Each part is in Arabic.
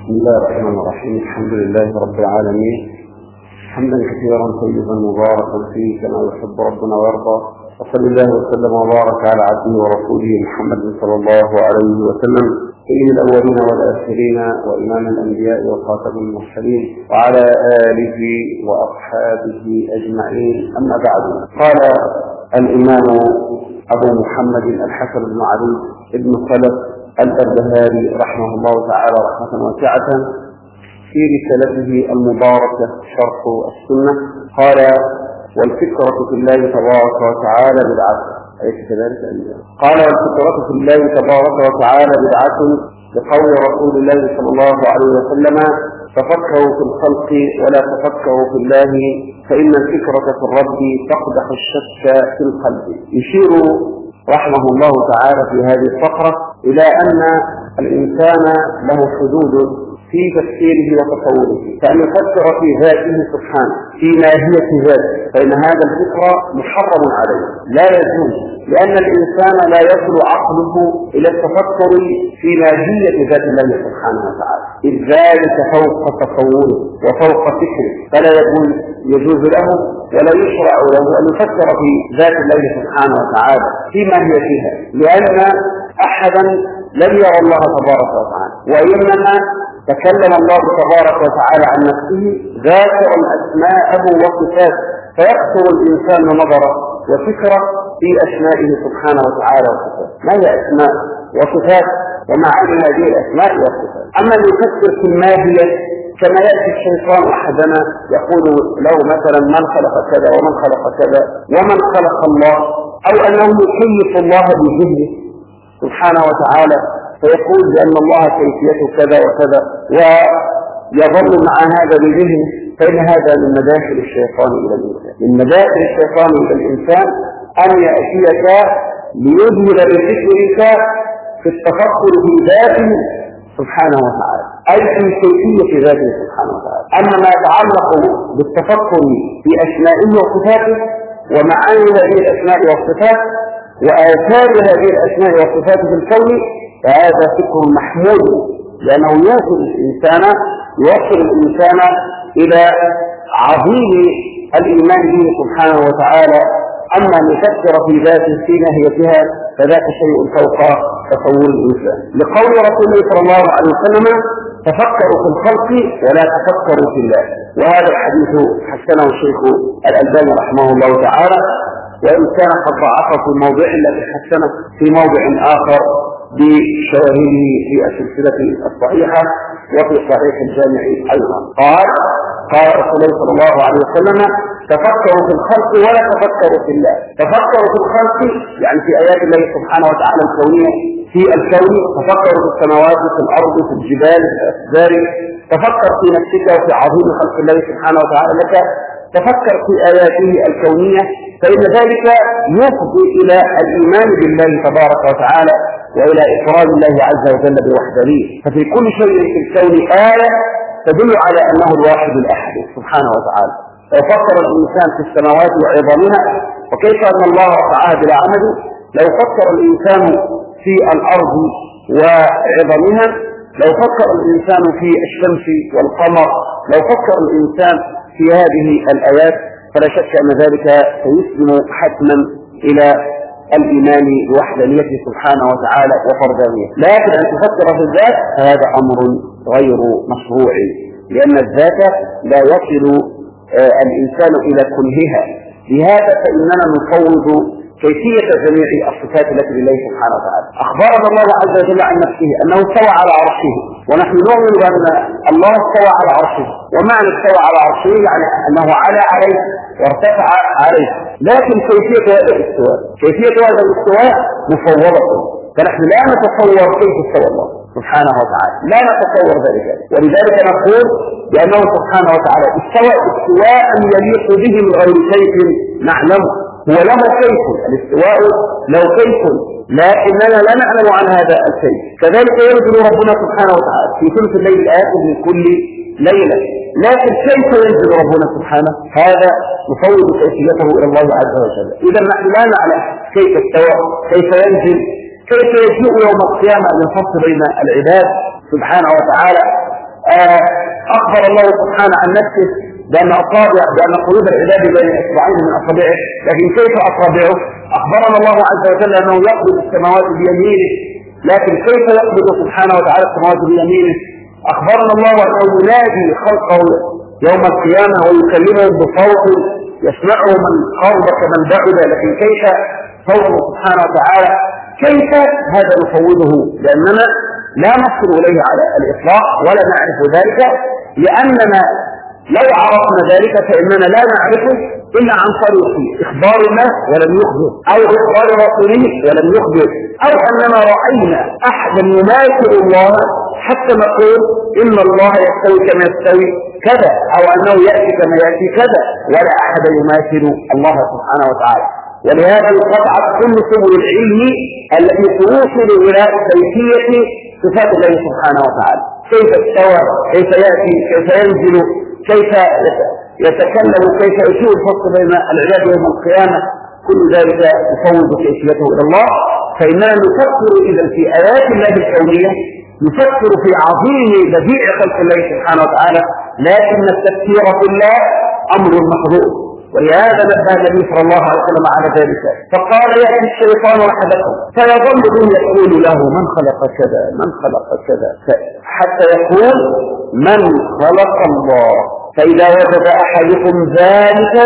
بسم الله الرحمن الرحيم. الحمد لله رب العالمين، حمدا كثيرا طيبا مباركا فيه كما يحب ربنا ويرضى. وصلى الله وسلم وبارك على عبده ورسوله محمد صلى الله عليه وسلم، سيد الاولين والاخرين وامام الانبياء وخاتم المرسلين، وعلى اله واصحابه اجمعين. اما بعد، قال الامام ابو محمد الحسن بن علي بن خلف البربهاري رحمه الله تعالى رحمة واسعة في رسالته المباركة شرح السنة، قال: والفكرة في الله تبارك وتعالى بدعة. أليس كذلك؟ قال: والفكرة في الله تبارك وتعالى بدعة، بقول رسول الله صلى الله عليه وسلم: تفكروا في الخلق ولا تفكروا في الله، فإن الفكرة في الرب تقدح الشك في القلب. يشير رحمه الله تعالى في هذه الفقرة إلى أن الإنسان له حدود في تفكيره وتصوره، فأن يفكر في ذاته سبحانه في ماهية ذاته، فإن هذا الفكر محرم عليه لا يجوز، لأن الإنسان لا يصل عقله إلى التفكر في ماهية ذات الله سبحانه وتعالى، إذ ذلك فوق تصوره وفوق فكره، فلا يجوز له ولا يشرع له أن يفكر في ذات الله سبحانه وتعالى في ماهيتها، لأن أحدا لم يرى الله تبارك وتعالى، وإنما تكلم الله تبارك وتعالى عن نفسه ذاكرا أسماءه وصفاته، فيكثر الإنسان نظره وفكره في أسمائه سبحانه وتعالى وصفاته. ما هي أسماء وصفات ومعاني هذه الأسماء والصفات؟ أما أن يفكر في الماهية كما يأتي الشيطان أحدنا يقول له مثلا: من خلق كذا ومن خلق كذا ومن خلق الله، أو أنه يكيف الله بذهنه سبحانه وتعالى، فيقول بأن الله كيفيته كذا وكذا ويظل مع هذا بذهنه، فإن هذا من مداخل الشيطان إلى الإنسان. من مداخل الشيطان إلى الإنسان أن يأتيك ليذهب بفكرك في التفكر في ذاته سبحانه وتعالى، أي في كيفية ذاته سبحانه وتعالى. أما ما يتعلق بالتفكر في أسمائه وصفاته ومعاني هذه الأسماء والصفات وآثار هذه الأسماء والصفات في الكون، فهذا فكر محمود، لأنه يوصل الإنسان إلى عظيم الإيمان به سبحانه وتعالى. أما أن يفكر في ذاته في ناهيتها فذاك شيء فوق تصور الإنسان، لقول رسول الله صلى الله عليه وسلم: تفكروا في الخلق ولا تفكروا في الله. وهذا الحديث حسنه الشيخ الألباني رحمه الله تعالى، وإن كان قد ضعفه في موضع الذي حسنه في موضع آخر بشواهده في السلسلة الصحيحة وفي صحيح الجامع أيضا. قال رسول الله صلى الله عليه وسلم: تفكروا في الخلق ولا تفكروا في الله. تفكروا في الخلق يعني في آيات الله سبحانه وتعالى الكونية في الكون، تفكروا في السماوات وفي الأرض في الجبال في الأشجار، تفكر في نفسك وفي عظيم خلق الله سبحانه وتعالى لك، تفكر في آياته الكونية، فإن ذلك يفضي إلى الإيمان بالله تبارك وتعالى وإلى إفراد الله عز وجل بوحدانيته. ففي كل شيء في الكون آية تدل على أنه الواحد الأحد سبحانه وتعالى. ففكر الإنسان في السماوات وعظمها وكيف أن الله رفعها بلا عمد، لو فكر الإنسان في الأرض وعظمها، لو فكر الإنسان في الشمس والقمر، لو فكر الإنسان في هذه الآيات، فلا شك أن ذلك سيسلم حتما إلى الإيمان بوحدانيته سبحانه وتعالى وفردانيته. لكن أن تفكر في الذات هذا أمر غير مشروع، لأن الذات لا يصل الإنسان إلى كنهها. لهذا فإننا نفوض كيفية جميع الصفات التي لله سبحانه وتعالى. أخبرنا الله عز وجل عن نفسه أنه استوى على عرشه، ونحن نؤمن بأن الله استوى على عرشه، ومعنى استوى على عرشه يعني أنه على عليه وارتفع عليه، لكن كيفية هذا الاستواء مفوضة، فنحن لا نتصور كيف استوى الله سبحانه وتعالى، لا نتصور ذلك، ولذلك نقول بأنه سبحانه وتعالى استوى استواء يليق به من غير كيف نعلمه. هو له كيف، الاستواء له كيف، لكننا لا نعلم عن هذا الكيف. كذلك ينزل ربنا سبحانه وتعالى في ثلث الليل الآخر من كل ليلة، لكن كيف ينزل ربنا سبحانه هذا نفوض كيفيته إلى الله عز وجل. إذا نحن لا نعلم كيف استوى، كيف ينزل، كيف يجيء يوم القيامة أن يفصل بين العباد سبحانه وتعالى، أخبر الله سبحانه عن نفسه بأن قلوب العباد بين إصبعين من أصابعه، لكن كيف أصابعه؟ أخبرنا الله عز وجل أنه يقبض السماوات بيمينه، لكن كيف يقبض سبحانه وتعالى السماوات بيمينه؟ أخبرنا الله أنه ينادي خلقه يوم القيامة ويكلمهم بصوت يسمعه من قرب كمن بعد، لكن كيف صوته سبحانه وتعالى؟ كيف هذا نفوضه، لأننا لا نصل إليه على الإطلاق ولا نعرف ذلك، لأننا لو عرفنا ذلك فإننا لا نعرفه إلا عن طريق إخبار الله ولم يخبر، أو إخبار رسوله ولم يخبر، أو أننا رأينا أحدا يماثل الله حتى نقول إن الله يستوي كما يستوي كذا، أو أنه يأتي كما يأتي كذا، ولا أحد يماثل الله سبحانه وتعالى. ولهذا انقطعت كل سبل العلم التي توصل إلى كيفية صفات الله سبحانه وتعالى، كيف استوى، كيف يأتي، كيف ينزل، كيف يتكلم، كيف يشير الفصل بين العباد يوم القيامة، كل ذلك يفوض كيفيته إلى الله. فإننا نفكر إذا في آيات الله الكونية، نفكر في عظيم بديع خلق الله سبحانه وتعالى، لكن التفكير في الله أمر محظوظ. ولهذا نبه النبي صلى الله عليه وسلم على ذلك، فقال يأتي الشيطان أحدكم فيظل به يقول له من خلق كذا من خلق كذا، حتى يقول من خلق الله، فإذا وجد أحدكم ذلك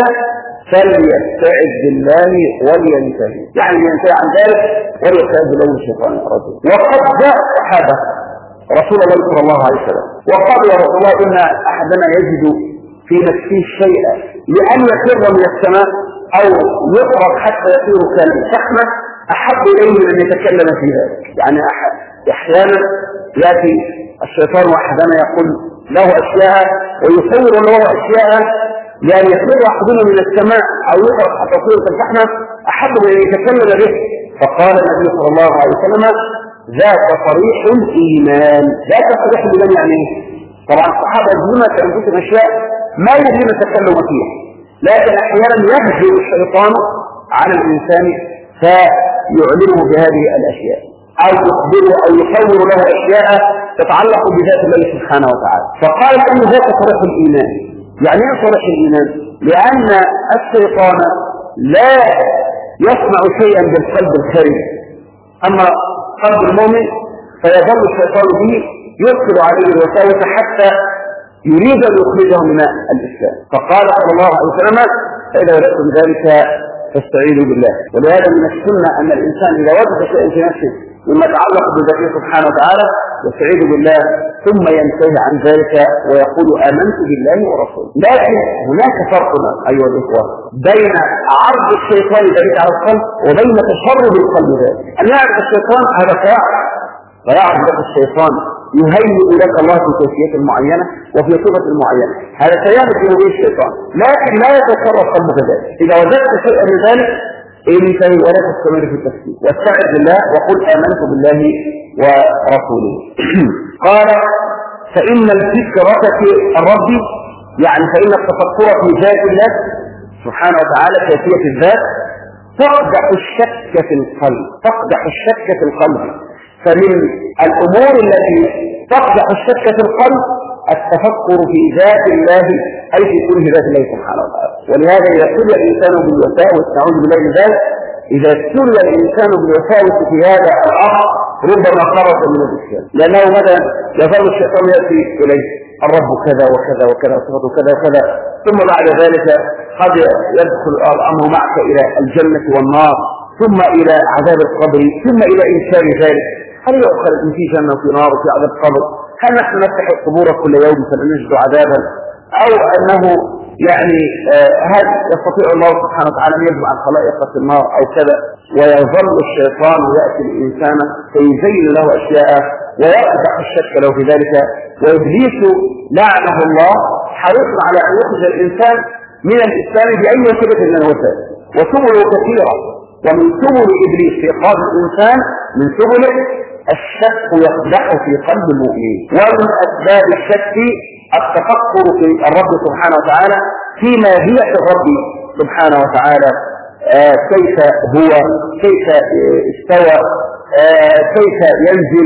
فليستعذ بالله ولينتهي، يعني ينتهي عن ذلك وليستعذ بالله من الشيطان الرجيم. وقد جاء الصحابة رسول الله صلى الله عليه وسلم وقال يا رسول الله إن أحدنا يجد في نفسه شيئا لأن يفر من السماء أو يقرب حتى يصير كالفحمة أحب إليه من يتكلم في ذلك. يعني أحيانا يأتي الشيطان وأحدنا يقول له أشياء ويصور له أشياء، يعني يفر أحدنا من السماء أو يقرب حتى يصير كالفحمة أحب من يتكلم به. فقال النبي صلى الله عليه وسلم ذاك صريح الإيمان. ذاك صريح الإيمان يعني طبعا الصحابة يجبون كأنفسهم أشياء ما يجب التكلم فيها، لكن أحيانا يهجم الشيطان على الإنسان فيعلمه بهذه الأشياء أو يخبره أو يصور له أشياء تتعلق بذات الله سبحانه وتعالى. فقال أن ذاك صريح الإيمان. يعني ايه صريح الإيمان؟ لأن الشيطان لا يصنع شيئا بالقلب الخارجي، أما قلب المؤمن فيظل الشيطان به يدخل عليه الوساوس حتى يريد أن يخرجه من الإسلام. فقال صلى الله عليه وسلم فإذا وجدتم ذلك فاستعيذوا بالله. ولهذا من السنة أن الإنسان إذا وجد شيئا في نفسه مما يتعلق بذاته سبحانه وتعالى يستعيذ بالله ثم ينتهي عن ذلك ويقول آمنت بالله ورسوله. لكن هناك فرق أيها الإخوة بين عرض الشيطان ذلك على القلب وبين تشرب القلب ذلك. أن يعرف الشيطان هذا فيعرف لك الشيطان يهيئ لك الله في كيفية معينة وفي صفة معينة، هذا سيعرف به الشيطان، لكن لا يتصرف قلبك ذلك. إذا وجدت شيئا من ذلك انتهي ولا تستمر في التفكير واستعذ بالله وقل آمنت بالله ورسوله. قال فإن الفكرة في الرب، يعني فإن التفكر في ذات الله سبحانه وتعالى كيفية الذات تقدح الشك في القلب، تقدح الشك في القلب. فمن الأمور التي تقدح الشك في القلب التفكر في ذات الله أي في كل ذات الله سبحانه وتعالى. ولهذا إذا ابتلي الإنسان بالوساوس نعوذ بالله من ذلك، إذا ابتلي الإنسان بالوساوس في هذا الأمر ربما خرج من الإسلام، لأنه ماذا يظل الشيطان يأتي إليه الرب كذا وكذا وكذا صفته كذا وكذا، ثم بعد ذلك قد يدخل الأمر معك إلى الجنة والنار، ثم إلى عذاب القبر، ثم إلى إنكار ذلك. هل يؤخذ في جنة وفي نار وفي عذاب القبر؟ هل نحن نفتح القبور كل يوم فنجد عذابا؟ أو أنه يعني هل يستطيع الله سبحانه وتعالى أن يجمع الخلائق في النار أو كذا؟ ويظل الشيطان يأتي الإنسان فيزين له أشياء ويقدح الشك له في ذلك. وإبليس لعنه الله حريص على أن يخرج الإنسان من الإسلام بأي وسيلة من الوسائل، وسبله كثيرة، ومن سبل إبليس في قلب الإنسان من سبله الشك يقدح في قلب المؤمن. ومن أسباب الشك التفكر في الرب سبحانه وتعالى فيما هي في الرب سبحانه وتعالى، كيف هو، كيف استوى، كيف ينزل،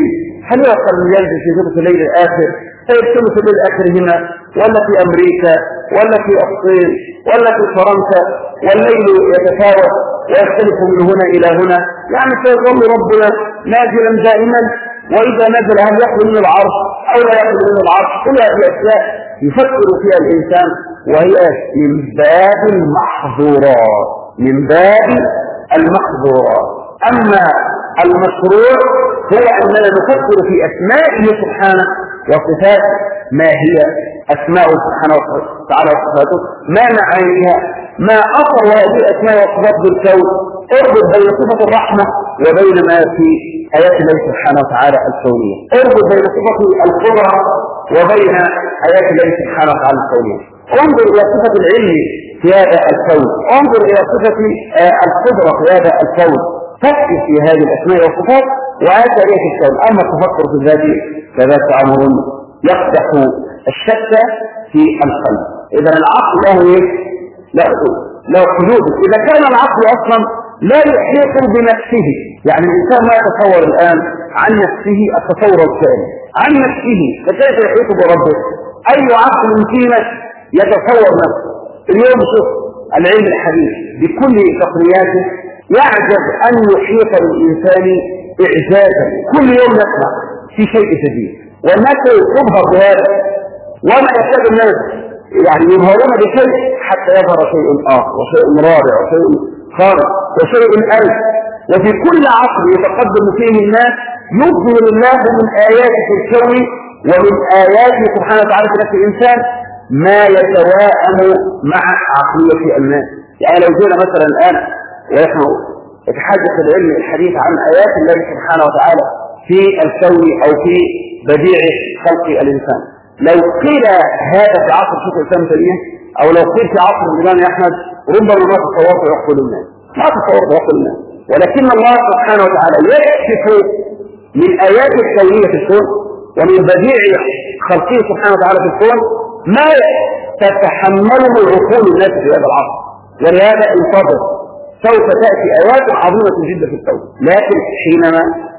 هل يعقل أن ينزل في ثلث الليل الآخر؟ طيب ثلث الليل الآخر هنا ولا في أمريكا ولا في الصين ولا في فرنسا، والليل يتفاوت ويختلف من هنا إلى هنا، يعني سيظل ربنا نازلا دائما، وإذا نزل هل يخلو من العرش أو لا يخلو من العرش؟ كل هذه الأشياء يفكر فيها الإنسان، وهي من باب المحظورات، من باب المحظورات. أما المشروع هو أننا نفكر في أسمائه سبحانه وصفاته، ما هي أسماءه سبحانه وتعالى وصفاته، ما معانيها، ما أثر هذه الأسماء والصفات بالكون. اربط بين صفة الرحمة وبين ما في آيات الله سبحانه وتعالى الكونية، اربط بين صفة القدرة وبين آيات الله سبحانه وتعالى الكونية، انظر إلى صفة العلم في هذا الكون، انظر إلى صفة القدرة في هذا الكون، فكر في هذه الأسماء والصفات وآيات الله في الكون. أما التفكر في الذات فذاك أمر يقدح الشك في القلب. إذا العقل له حدود. إذا كان العقل أصلا لا يحيط بنفسه، يعني الإنسان ما يتصور الآن عن نفسه التصور الكامل عن نفسه، فكيف يحيط بربه؟ أي عقل فينا يتصور نفسه؟ اليوم شوف العلم الحديث بكل تقنياته يعجز أن يحيط بالإنسان إعجازا، كل يوم نسمع في شيء جديد، والناس تبهر بهذا، وما يكاد الناس يعني يظهرون بشيء حتى يظهر شيء آخر وشيء رابع وشيء خارج وشيء ألف. وفي كل عصر يتقدم فيه الناس يظهر الله من آياته في الكون ومن آياته سبحانه وتعالى في نفس الإنسان ما يتواءم مع عقلية الناس. يعني لو جينا مثلا الآن ونحن يتحدث العلم الحديث عن آيات الله سبحانه وتعالى في الكون أو في بديع خلق الإنسان، لو قيل هذا في عصر شيخ الإسلام تيمية أو لو قيل في عصر الإمام أحمد ربما ما تصورت عقول الناس، ما تصورت عقول الناس، ولكن الله سبحانه وتعالى يكشف من آيات الكونية في الكون ومن بديع خلقه سبحانه وتعالى في الكون ما تتحمله عقول الناس في هذا العصر. ولهذا انتظر سوف تأتي آيات عظيمة جدا في الكون، لكن حينما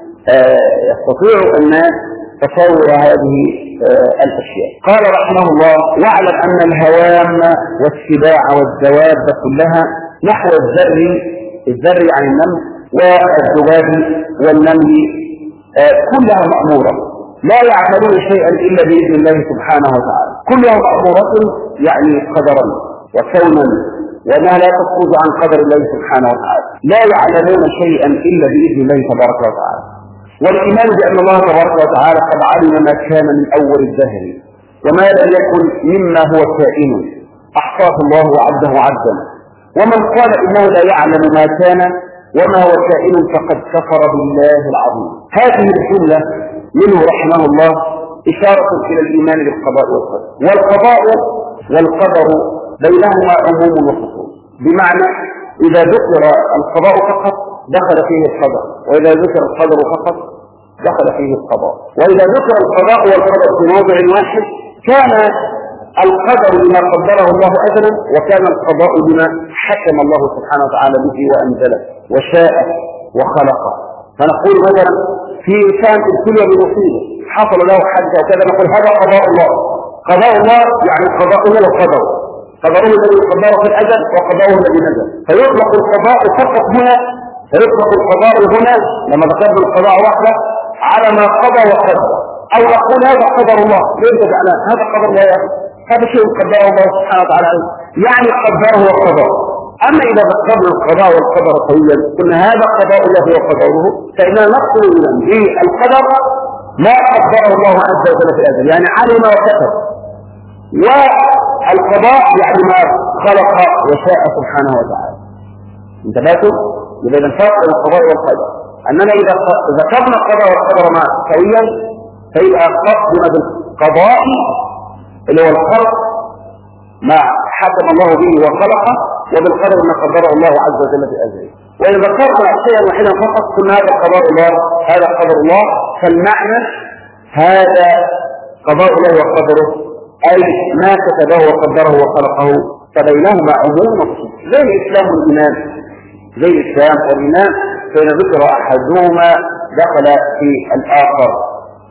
يستطيع الناس تصور هذه الأشياء. قال رحمه الله: واعلم أن الهوام والسباع والدواب كلها نحو الذر عن النمل والذباب والنمل كلها مأمورة لا يعملون شيئا إلا بإذن الله سبحانه وتعالى، كلها مأمورة يعني قدرا وكونا، وأنها لا تخرج عن قدر الله سبحانه وتعالى، لا يعلمون شيئا إلا بإذن الله تبارك وتعالى. والإيمان بأن الله تبارك وتعالى قد علم ما كان من أول الدهر وما لم يكن مما هو كائن أحصاه الله وعده عدا، ومن قال إنه لا يعلم ما كان وما هو كائن فقد كفر بالله العظيم. هذه الجملة منه رحمه الله إشارة إلى الإيمان بالقضاء والقدر، والقضاء والقدر بينهما عموم وخصوص، بمعنى إذا ذكر القضاء فقط دخل فيه القدر، وإذا ذكر القدر فقط دخل فيه القضاء، وإذا ذكر القضاء والقدر في موضع واحد كان القدر بما قدره الله أجلا، وكان القضاء بما حكم الله سبحانه وتعالى به وأنزله وشاء وخلقه. فنقول مثلا في إنسان ابتلي بمصيبة حصل له حاجة وكذا، نقول هذا قضاء الله. قضاء الله يعني قضاؤه وقدره، قضاؤه الذي قدره في الأجل وقضاؤه الذي نزل، فيطلق القضاء فقط هنا، فيطلق القضاء هنا لما ذكرنا القضاء وحده على ما قضى وقدر، أو نقول هذا قدر الله. ليه تجعلان هذا قدر الله؟ هذا شيء قدره الله سبحانه وتعالى يعني قدره وقدره. أما إذا ذكرنا القضاء والقدر قويا قلنا هذا قضاء الله وقدره، فإننا نقول بالقدر ما قدره الله عز وجل في الأزل، يعني علم وكتب، والقضاء يعني ما خلق وشاء سبحانه وتعالى. انتبهتم؟ إذا الفرق بين القضاء والقدر أننا إذا ذكرنا القضاء والقدر معا سويا فيبقى قصدنا بالقضاء اللي هو الخلق ما حكم الله به وخلقه، وبالقدر ما قدره الله عز وجل في أجله. وإذا ذكرنا شيئا واحدا فقط قلنا هذا قضاء الله هذا قدر الله، فالمعنى هذا قضاء الله وقدره أي ما كتبه وقدره وخلقه، فبينهما عموم وخصوص. زي الإسلام والإيمان، زي الإسلام والإيمان، فإن ذكر أحدهما دخل في الآخر،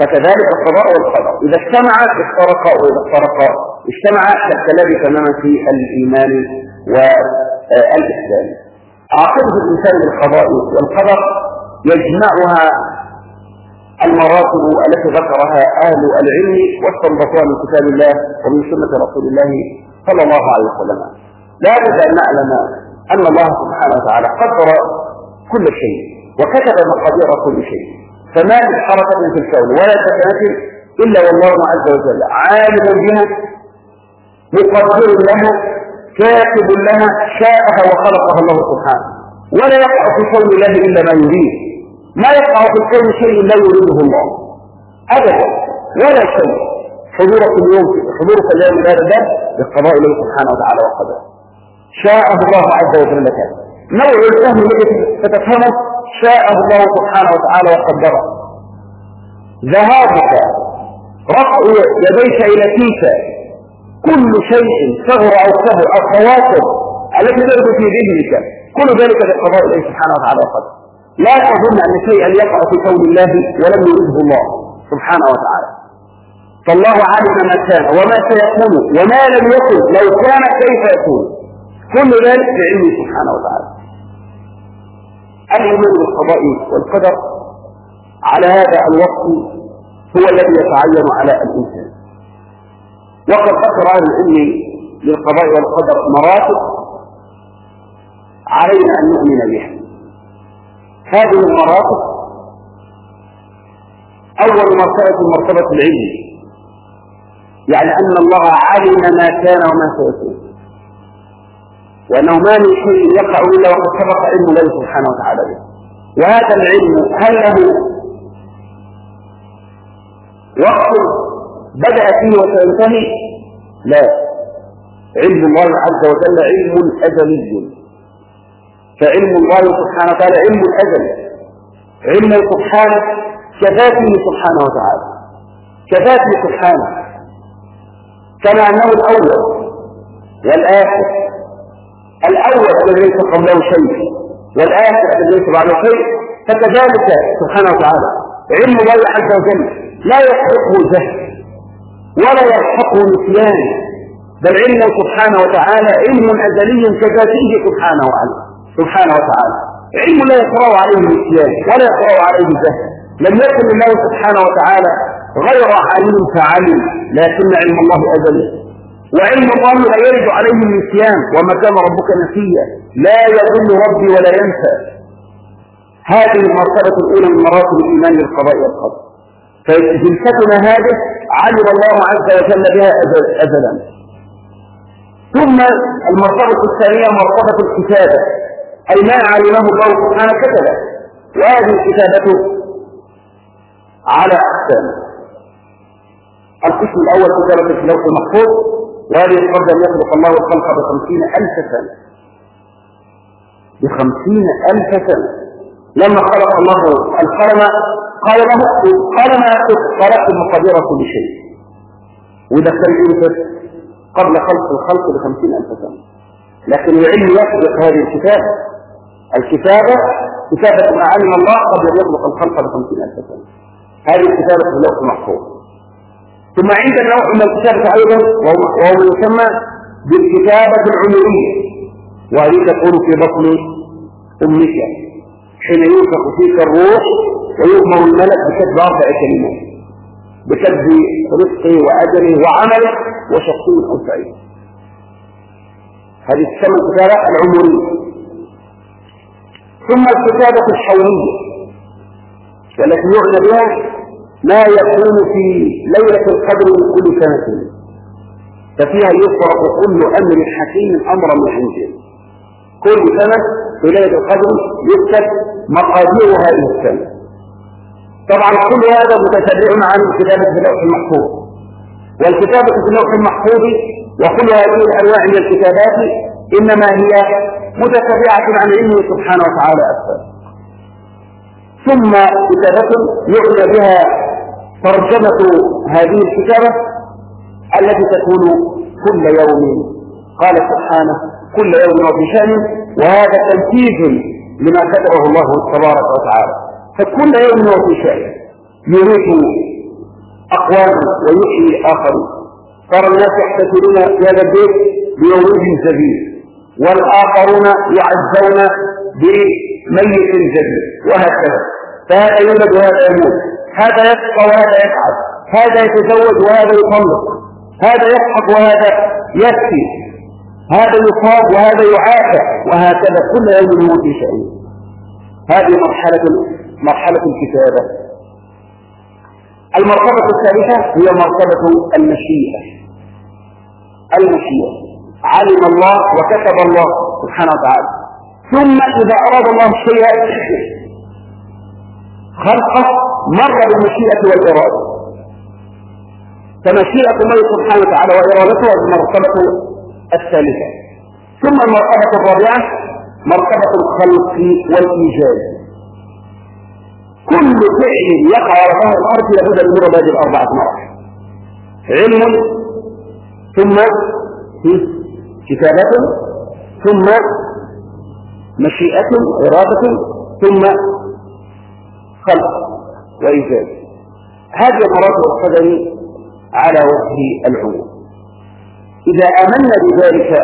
فكذلك القضاء والقدر إذا اجتمع افترقا، وإذا افترقا اجتمع كالكلام تماما في الإيمان والإسلام. عاقبة الإنسان بالقضاء والقدر يجمعها المراتب التي ذكرها أهل العلم واستنبطوها من كتاب الله ومن سنة رسول الله صلى الله عليه وسلم. لا بد أن نعلم أن الله سبحانه وتعالى قدر كل شيء وكتب مقادير كل شيء، فما من حركة في الكون ولا سكنة إلا والله عز وجل عالم بها، مقدر لها، كاتب لها، شاءها وخلقها الله سبحانه. ولا يقع في كون الله إلا ما يريد، ما يقع في الكون شيء لا يريده الله أبدا ولا شيء. حضورك اليوم هذا بالقضاء الله سبحانه وتعالى وقدره، شاءه الله عز وجل لك. نوع الفهم الذي تتفهمه شاءه الله سبحانه وتعالى وقدره. ذهابك، رفع يديك إلى فيك، كل شيء صغر أو كبر أو خواطر التي ترد في ذهنك، كل ذلك بالقضاء الله سبحانه وتعالى وقدره. لا تظن أن شيئا يقع في كون الله ولم يرده الله سبحانه وتعالى. فالله علم ما كان وما سيكون وما لم يكن لو كان كيف يكون، كل ذلك بعلمه سبحانه وتعالى. الإيمان بالقضاء والقدر على هذا الوقت هو الذي يتعين على الإنسان. وقد ذكر أهل العلم للقضاء والقدر مراتب علينا أن نؤمن بها. هذه المراتب: أول مرتبة مرتبة العلم، يعني أن الله علم ما كان وما سيكون، وأنه ما من شيء يقع إلا وقد سبق علم الله سبحانه وتعالى به. وهذا العلم هل له وقت بدأ فيه وسينتهي؟ لا، علم الله عز وجل علم أزلي، فعلم الله سبحانه وتعالى علم الأزل، علم سبحانه كذاته سبحانه وتعالى، كذاته سبحانه، كما أنه الأول والآخر، الأول الذي ليس قبله شيء والآخر الذي ليس بعده شيء، فكذلك سبحانه وتعالى علم الله عز وجل لا يسبقه جهل ولا يلحقه نسيان، بل علم سبحانه وتعالى علم أزلي كذاته سبحانه وتعالى، علم لا يقرأ عليه النسيان ولا يقرأ عليه الجهل. لم يكن الله سبحانه وتعالى غير عالم فعلم، لكن علم الله أزلي، وعلم الله لا يرد عليه النسيان، وما كان ربك نسيا، لا يضل ربي ولا ينسى. هذه المرتبة الأولى من مراتب الإيمان بالقضاء والقدر، فجلستنا هذه علم الله عز وجل بها أزلا. ثم المرتبة الثانية مرتبة الكتابة، أي ما علمه الله سبحانه كتبه، وهذه الكتابة على أقسام. القسم الأول كتابة في اللوح المحفوظ، وهذه قبل أن يخلق الله الخلق ب50,000 سنة، ب50,000 سنة. لما خلق الله القلم قال له اكتب، قال ما اكتب؟ قال اكتب مقادير كل شيء. وده كان ينفذ قبل خلق الخلق ب50,000 سنة، لكن العلم يسبق هذه الكتابة. الكتابة كتابة ما علم الله قبل أن يخلق الخلق ب50,000 سنة، هذه الكتابة في اللوح المحفوظ. ثم عندنا نوع من الكتابة أيضا وهو يسمى بالكتابة العمرية، وهذه تكون في بطن أمك حين ينفخ فيك الروح ويؤمر الملك بكتب 4 كلمات، بكتب رزقه وأجله وعمله وشخصه أو سعيد. هذه تسمى الكتابة العمرية. ثم الكتابة الحولية، والتي يعنى بها ما يكون في ليلة القدر من كل سنة، ففيها يفرق كل أمر حكيم أمرا من عنده. كل سنة في ليلة القدر يكتب مقادير هذه السنة. طبعا كل هذا متتبع عن الكتابة في اللوح المحفوظ، والكتابة في اللوح المحفوظ وكل هذه الأنواع من الكتابات إنما هي متتبعة عن علمه سبحانه وتعالى أكثر. ثم كتابة يعنى بها ترجمة هذه الكتابة التي تكون كل يوم، قال سبحانه كل يوم وفي شأن، وهذا تنفيذ لما كتبه الله تبارك وتعالى. فكل يوم وفي شأن يريد أقوام ويحيي آخرين. ترى الناس يحتفلون في هذا البيت بمولود جديد، والآخرون يعزون بميت جديد، وهكذا. فهذا يولد وهذا يموت، هذا يسقى وهذا يتعب، هذا يتزوج وهذا يطلق، هذا يضحك وهذا يبكي، هذا يصاب وهذا يعافى، وهكذا كل يوم يموت في شأنه. هذه مرحلة الكتابة. المرتبة الثالثة هي مرتبة المشيئة. علم الله وكتب الله سبحانه وتعالى، ثم إذا أراد الله شيئا خلقه مر بالمشيئة والإرادة. فمشيئة الله سبحانه وتعالى وإرادته المرتبة الثالثة. ثم المرتبة الرابعة مرتبة الخلق والإيجاد. كل فعل يقع على ظهر الأرض لابد من مر بهذه الأربعة مراحل: علم، ثم كتابة، ثم مشيئة إرادة، ثم خلق وإيجاد. هذه المراتب القدم على وجه العموم. إذا آمنا بذلك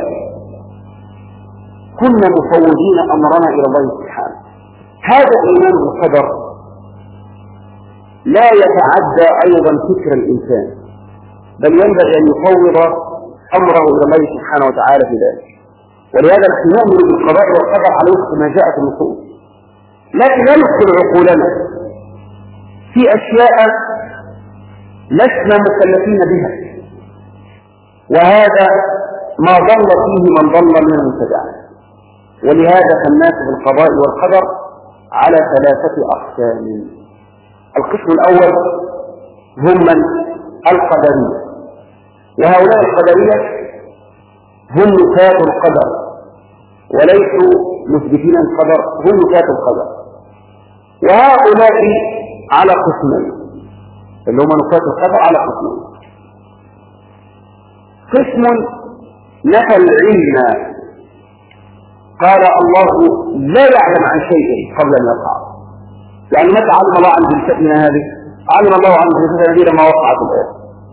كنا مفوضين أمرنا إلى الله سبحانه. هذا الإيمان بالقدر لا يتعدى أيضا فكر الإنسان، بل ينبغي أن يفوض أمره إلى الله سبحانه وتعالى في ذلك. ولهذا نحن نؤمن بالقضاء والقدر على وفق ما جاء في النصوص، لكن لا ندخل عقولنا في أشياء لسنا مكلفين بها، وهذا ما ضل فيه من ضل من المبتدعين. ولهذا فالناس بالقضاء والقدر على ثلاثة أقسام. القسم الأول هم من القدرية، وهؤلاء القدرية هم نفاة القدر وليسوا مثبتين القدر، هم نفاة القدر. وهؤلاء على قسمين، اللي هم نفاة القدر على قسمين: قسم نفى العلم، قال الله لا يعلم عن شيء قبل أن يقع. يعني متى علم الله عن جلستنا هذه؟ علم الله عن جلستنا هذه لما وقعت الآن.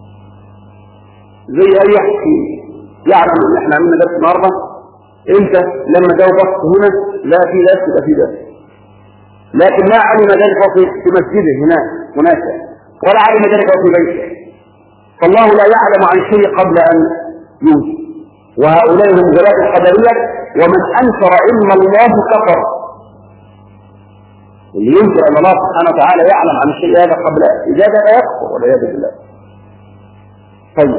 زي أي يحكي يعلم أن احنا عملنا درس النهارده، انت لما جاء بسط هنا لا في درس يبقى في درس، لكن ما علم ذلك في مسجده هناك، ولا علم ذلك في بيته. فالله لا يعلم عن شيء قبل أن يوجد. وهؤلاء هم جلاد القدرية، ومن أنكر علم الله كفر. اللي ينكر أن الله سبحانه وتعالى يعلم عن الشيء هذا قبل إجابة لا يكفر والعياذ بالله. طيب،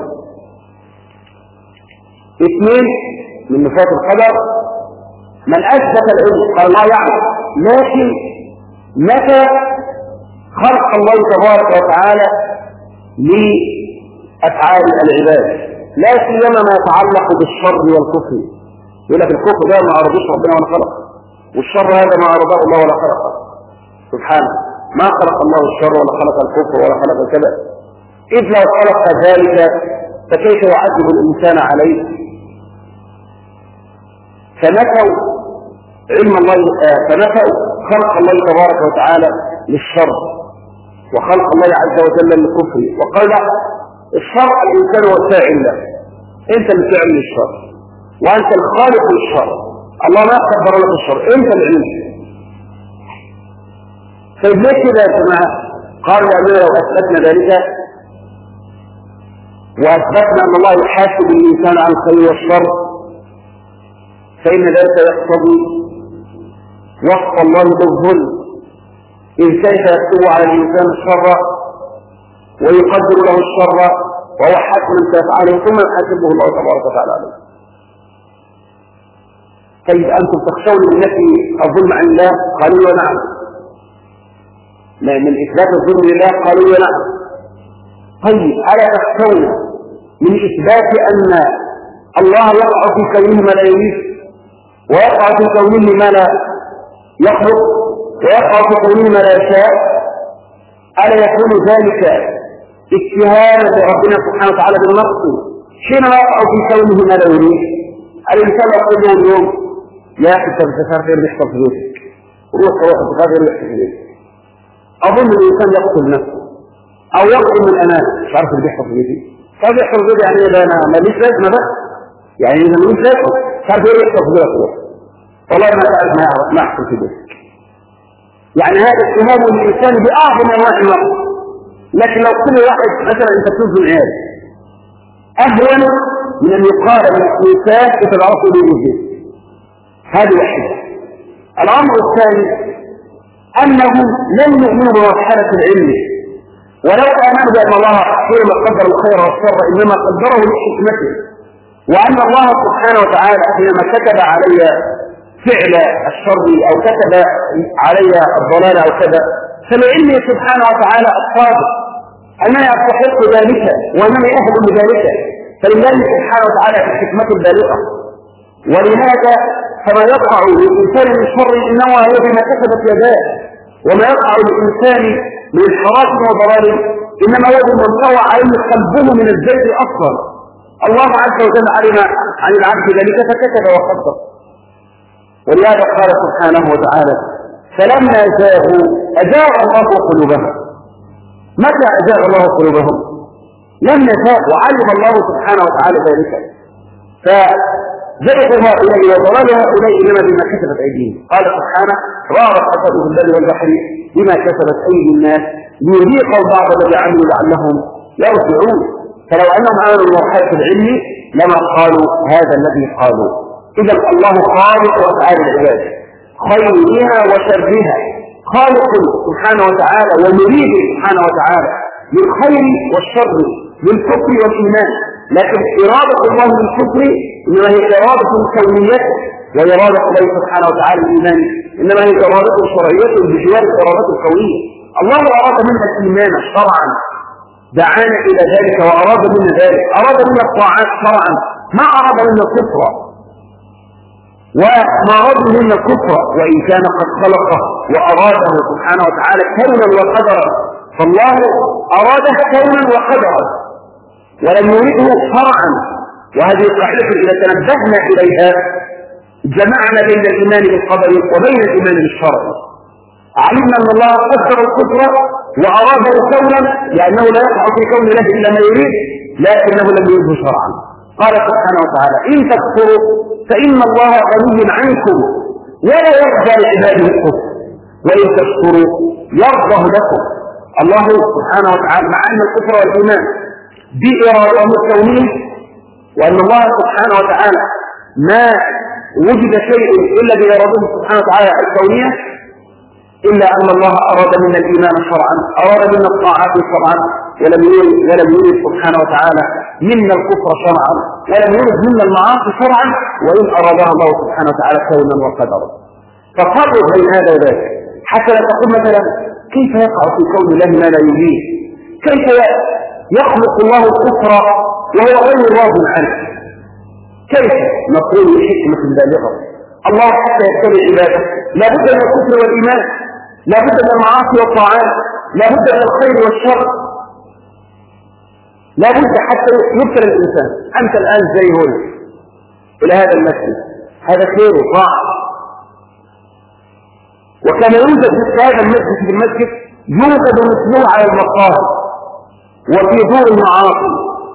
اثنين من نفاة القدر من أثبت العلم، قال الله يعلم، لكن متى خلق الله تبارك وتعالى لأفعال العباد، لا سيما ما يتعلق بالشر والكفر. يقول لك الكفر ده ما أرضوش ربنا ولا خلق، والشر هذا ما أرضاه الله ولا خلقه سبحانه. ما خلق الله الشر ولا خلق الكفر ولا خلق كذا. إذ لو خلق ذلك فكيف يعذب الإنسان عليه؟ فنفوا علم الله، فنفوا خلق الله تبارك وتعالى للشر وخلق الله عز وجل للكفر، وقال الشر الإنسان هو الفاعل له، أنت اللي تعمل الشر وأنت الخالق للشر، الله ما قدر لك الشر، أنت العلم. طيب ليه كده يا جماعة؟ قالوا لأننا لو أثبتنا ذلك وأثبتنا أن الله يحاسب الإنسان عن الخير والشر فإن ذلك يقتضي وصف الله بالظلم، إذ كيف يكتب على الإنسان الشر ويقدر له الشر وهو حاكم سيفعله ثم يحاسبه الله تبارك وتعالى عليه. طيب أنتم تخشون من نفي الظلم عن الله؟ قالوا ونعم. من إثبات الظلم لله؟ قالوا ونعم. طيب ألا تخشون من إثبات أن الله يقع في كونه ما لا يريد، ويقع في كونه ما لا يخلق، ويقع في كونه ما لا يشاء؟ ألا يكون ذلك اتهاما لربنا سبحانه وتعالى بالنقص حينما يقع في كونه ما لا يريد؟ الإنسان يقول له اليوم يا أخي أنت بتسافر يحصل في بيتك، روح تسافر يحصل في بيتك. أظن الإنسان يقتل نفسه او يقضي من الامانه. مش عارف اللي بيحصل في دي. طب يحصل كده يعني ده انا ماليش لازمه بقى، يعني اذا ماليش لازمه مش عارف ايه يحصل في ده. والله ما تعرف ما يحصل في ده. يعني هذا اتهام الانسان باعظم انواع الوقت. لكن لو كل واحد مثلا انت بتنزل عيال اهون من ان يقال الانسان يتعرفوا به الجنس. هذه واحده. الامر الثاني انهم لم يؤمنوا بمرحله العلم، ولو امنوا بان الله حينما قدر الخير والشر انما قدره لحكمته، وان الله سبحانه وتعالى حينما كتب علي فعل الشر او كتب علي الضلال او كذا فلعلمه سبحانه وتعالى الصادق انني استحق ذلك وانني اهل بذلك، فلله سبحانه وتعالى في الحكمه البالغه. ولهذا فما يقع للانسان من شر انما هو بما كسبت يداه، وما يقع للانسان من انحراف وضلال انما هو بما انطوى عليه قلبه من الزيت اصلا. الله عز وجل علم عن العبد ذلك فكتب وقدر. ولهذا قال سبحانه وتعالى فلما زاغوا ازاغ الله قلوبهم. متى ازاغ الله قلوبهم؟ لما زاغوا وعلم الله سبحانه وتعالى ذلك، فزيغ هؤلاء وضلال هؤلاء انما بما كسبت ايديهم. قال سبحانه ظهر الفساد في البر والبحر بما كسبت ايدي الناس ليذيقوا بعض الذي عملوا لعلهم يرجعون. فلو انهم امنوا بمرحله العلم لما قالوا هذا الذي قالوا. اذا الله خالق افعال العباد خيرها وشرها، خالق سبحانه وتعالى ومريد سبحانه وتعالى للخير والشر للكفر والايمان. لكن اراده الله للكفر انما هي اراده كونيه، واراده الله سبحانه وتعالى الايمان انما هي اراده شرعيه بجوار الاراده الكونيه. الله اراد منا الايمان شرعا دعانا الى ذلك واراد منا ذلك، اراد منا الطاعات شرعا، ما اراد منا الكفر وما اراد منا الكفر وان كان قد خلقه واراده سبحانه وتعالى كونا وقدرا. فالله اراده كونا وقدرا ولم يريده شرعا. وهذه القاعده اذا تنبهنا اليها جمعنا بين الايمان بالقدر وبين الايمان بالشرع. علمنا ان الله قدر الكفر واراده كونا لانه لا يقع في كون له الا ما يريد، لكنه لم يرده شرعا. قال سبحانه وتعالى ان تكفروا فان الله غني عنكم ولا يرضى لعباده الكفر وان تشكروا يرضه لكم. الله سبحانه وتعالى مع ان الكفر والايمان بارادته الكونيه، وان الله سبحانه وتعالى ما وجد شيء الا بارادته سبحانه وتعالى الكونيه، إلا أن الله أراد منا الإيمان شرعا، أراد منا الطاعات شرعا، ولم يرد سبحانه وتعالى منا الكفر شرعا، ولم يرد منا المعاصي شرعا، وإن أرادها الله سبحانه وتعالى كونا وقدرا. ففرق بين هذا وذاك حتى لا تقول مثلا كيف يقع في كون الله ما لا يريد؟ كيف يخلق الله الكفر وهو غير راض عنه؟ كيف نقول بحكمة بالغة؟ الله حتى يتبع عباده لا بد من الكفر والإيمان، لا بد من المعاصي والطاعات، لا بد من الخير والشر، لا بد حتى يبتلى الإنسان. أنت الآن زي هنا إلى هذا المسجد، هذا خير وطاعة، وكان يوجد في هذا المسجد في المسجد يوجد مثله على المقام وفي دور المعاصي.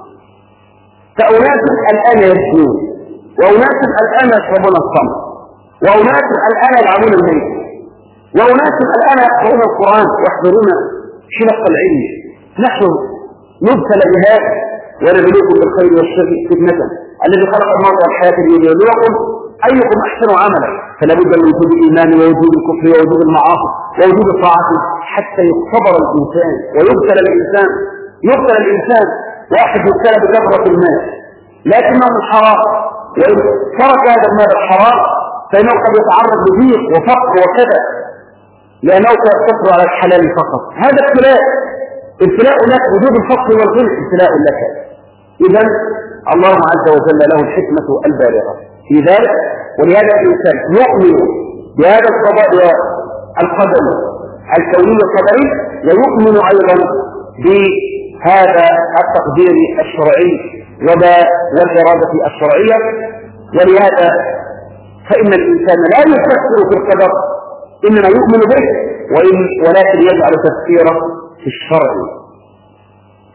فأناس الآن يسجون، وأناس الآن يشربون الخمر، وأناس الآن يلعبون الميت، وأناس الآن يقرؤون القرآن ويحضرون حلق العلم. نحن نبتلى بهذا ونبلوكم بالخير والشر فتنة. الذي خلق الموت والحياة ليبلوكم أيكم أحسن عملا. فلا بد من وجود الإيمان ووجود الكفر ووجود المعاصي ووجود الطاعات حتى يختبر الإنسان ويبتلى الإنسان. يبتلى الإنسان، واحد يبتلى بكثرة المال لكنه حرام، وإن ترك هذا المال الحرام فإنه قد يتعرض لضيق وفقر وكذا لأنه يقتصر على الحلال فقط. هذا ابتلاء لك، وجود الفقر والغنى ابتلاء لك. إذا الله عز وجل له الحكمة البالغة في ذلك. ولهذا الإنسان يؤمن بهذا القضاء القدر الكوني القدري، ويؤمن أيضا بهذا التقدير الشرعي والإرادة الشرعية. ولهذا فإن الإنسان لا يفكر في القدر إنما يؤمن به ولكن يجعل تفكيره في الشرع.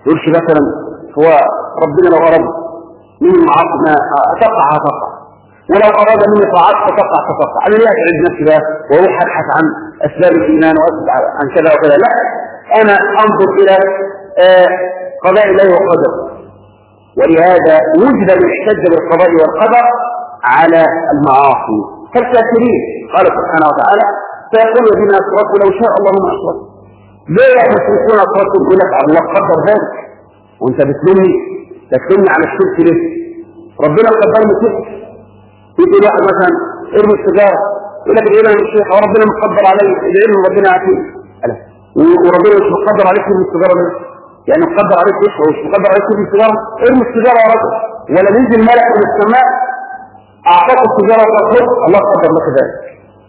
يقولش مثلا هو ربنا لو أراد من المعاصي ما تقع تقع، ولو أراد مني طاعات فتقع تقع. أنا لا أعد نفسي بقى وأروح أبحث عن أسباب الإيمان وأسباب عن كذا وكذا، لا، أنا أنظر إلى قضاء الله وقدر. ولهذا وجد من احتج بالقضاء والقدر على المعاصي كالكافرين. قال سبحانه وتعالى فيقول الذين أشركوا لو شاء الله ما أشركوا. ليه يا مشركون أشركوا؟ يقول لك الله قدر ذلك وأنت تكلمني على الشرك ليه؟ ربنا قدر لي شرك. يقول واحد مثلا ارمي السجارة، يقول لك ايه يا شيخ ربنا مقدر علي العلم وربنا عارفين، وربنا مش مقدر عليك ترمي السجارة ليه؟ يعني مقدر عليك تشرب ومش مقدر عليك ترمي السجارة، ارمي السجارة يا رجل. ولا ننزل ملك من السماء أعطاك السجارة وتخرج الله قدر لك ذلك.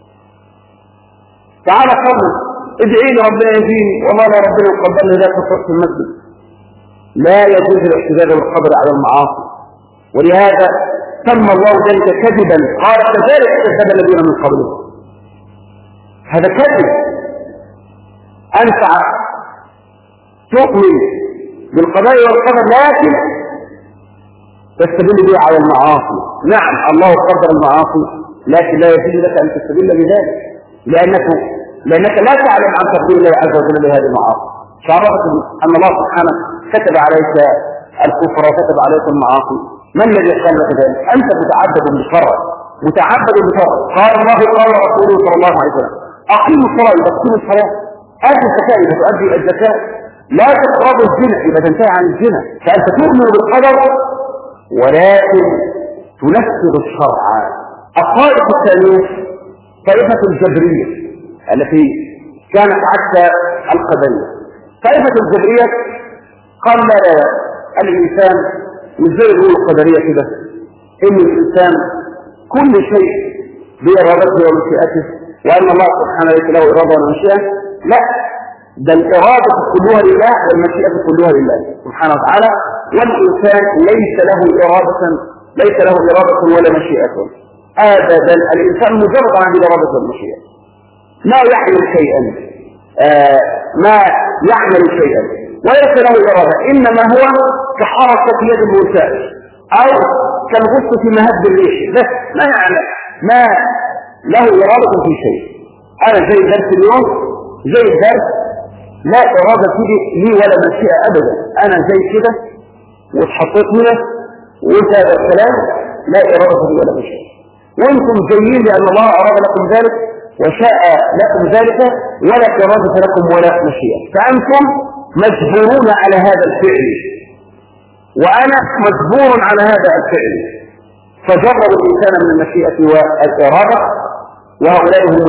تعالى قبل ادعي لي ربنا يهديني والله لا ربنا يقدر لي ذلك في المسجد. لا يجوز الاحتجاج بالقدر على المعاصي، ولهذا سمى الله ذلك كذبا. قال كذلك كذب الذين من قبلهم. هذا كذب. أنت تؤمن بالقضاء والقدر لكن تستدل به على المعاصي. نعم الله قدر المعاصي لكن لا يجوز لك أن تستدل بذلك لأنك لا تعلم عن تقدير الله عز وجل لهذه المعاصي. شعرت أن الله سبحانه كتب عليك الكفر وكتب عليك المعاصي. ما الذي قال لك ذلك؟ أنت متعبد بالشرع قال الله قال رسوله صلى الله عليه وسلم أقيموا الصلاة إذا تقيموا الصلاة، آتوا الزكاة إذا تؤدي الزكاة، لا تقربوا الزنا إذا تنتهي عن الزنا. فأنت تؤمن بالقدر ولكن تنفذ الشرع. الطائفة الثانية طائفة الجبرية التي كانت عكس القدرية. طائفة الجبرية قال لا الإنسان مش زي يقول القدرية كده إن الإنسان كل شيء بإرادته ومشيئته وأن الله سبحانه ليس له إرادة ومشيئة. لا، ده الإرادة كلها لله والمشيئة كلها لله سبحانه وتعالى، والإنسان ليس له إرادة ولا مشيئة أبدا. الإنسان مجرد عن الإرادة والمشيئة ما يعمل شيئا وليس له إرادة، إنما هو كحركة يد المرسال أو كالغصة في مهد الريح، بس ما يعمل ما له إرادة في شيء. أنا زي درس اليوم زي الدرس لا إرادة لي ولا مشيئة أبدا، أنا زي كده واتحطيت هنا وانت هذا الكلام لا إرادة لي ولا مشيئة، وانتم جايين لأن الله أراد لكم ذلك وشاء لكم ذلك ولا إرادة لكم ولا مشيئة، فأنتم مجبورون على هذا الفعل وأنا مجبور على هذا الفعل. فجرد الإنسان من المشيئة والإرادة، وهؤلاء هم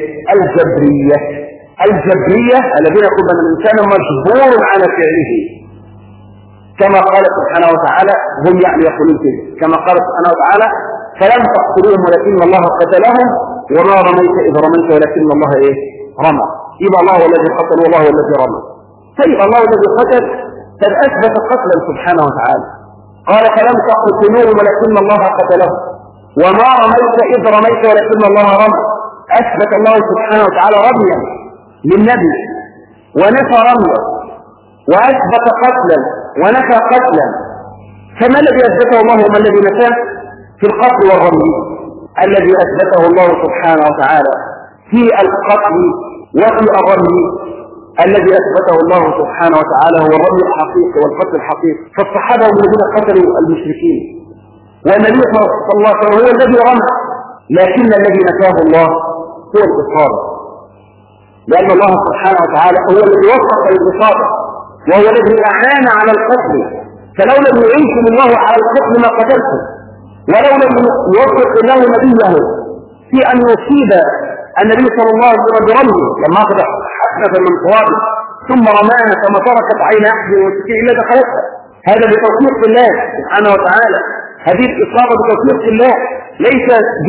الجبرية الذين يقولون أن الإنسان مجبور على فعله، كما قال سبحانه وتعالى هم يقولون كده، كما قال سبحانه وتعالى فلم تقتلوهم ولكن الله قتلهم وما رميت إذ رميت ولكن الله رمى. يبقى الله الذي قتل والله الذي رمى. طيب الله الذي قتل قد أثبت قتلا سبحانه وتعالى، قال فلم تقتلوهم ولكن الله قتلهم وما رميت إذ رميت ولكن الله رمى. أثبت الله سبحانه وتعالى رميا للنبي ونفى رميا، وأثبت قتلا ونفى قتلا. فما الذي أثبته الله وما الذي نفاه في القتل والرمي؟ الذي أثبته الله سبحانه وتعالى في القتل وفي الرمي الذي أثبته الله سبحانه وتعالى هو الرمي الحقيقي والقتل الحقيقي. فالصحابة هم الذين قتلوا المشركين والنبي صلى الله عليه وسلم هو الذي رمى، لكن الذي نفاه الله هو الإصابة، لأن الله سبحانه وتعالى هو الذي وفق الإصابة وهو الذي أعان على القتل. فلو لم يعينكم الله على القتل ما قتلتم، ولو لم يوفق الله نبيه في أن يصيب النبي صلى الله عليه وسلم برميه لما أخذ حسنة من ترابه ثم رماها كما تركت عين أحد وسكين إلا دخلتها. هذا بتوفيق الله سبحانه وتعالى، هذه الإصابة بتوفيق الله ليس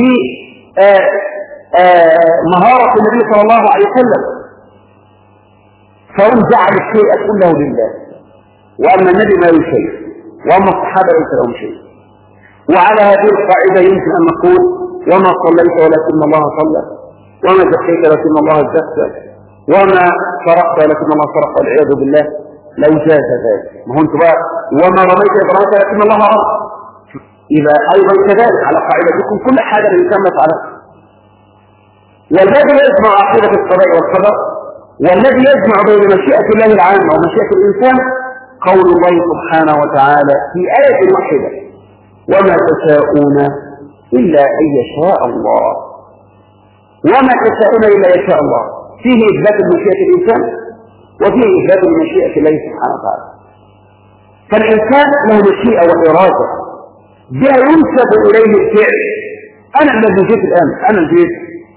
بمهارة النبي صلى الله عليه وسلم. فهم جعل الشيء كله لله، وأما النبي ما له شيء وأما الصحابة ليس لهم شيء. وعلى هذه القاعدة يمكن أن نقول وما صليت ولكن الله صلى، وما زكيت ولكن الله زكى، وما سرقت ولكن الله سرق والعياذ بالله، لو جاز ذلك. ما هو انتوا بقى وما رميت إذ رميت ولكن الله رمى. إذا أيضا كذلك على قاعدتكم كل حاجة الإنسان يفعلها. والذي يجمع عقيدة القضاء والقدر والذي يجمع بين مشيئة الله العامة ومشيئة الإنسان قول الله سبحانه وتعالى في آية واحدة: وما تشاءون إلا أن يشاء الله. وما تشاءون إلا أن يشاء الله، فيه إثبات مشيئة الإنسان وفيه إثبات مشيئة الله سبحانه وتعالى. فالإنسان له مشيئة وإرادة بها ينسب إليه الفعل. أنا الذي جئت الآن، أنا جئت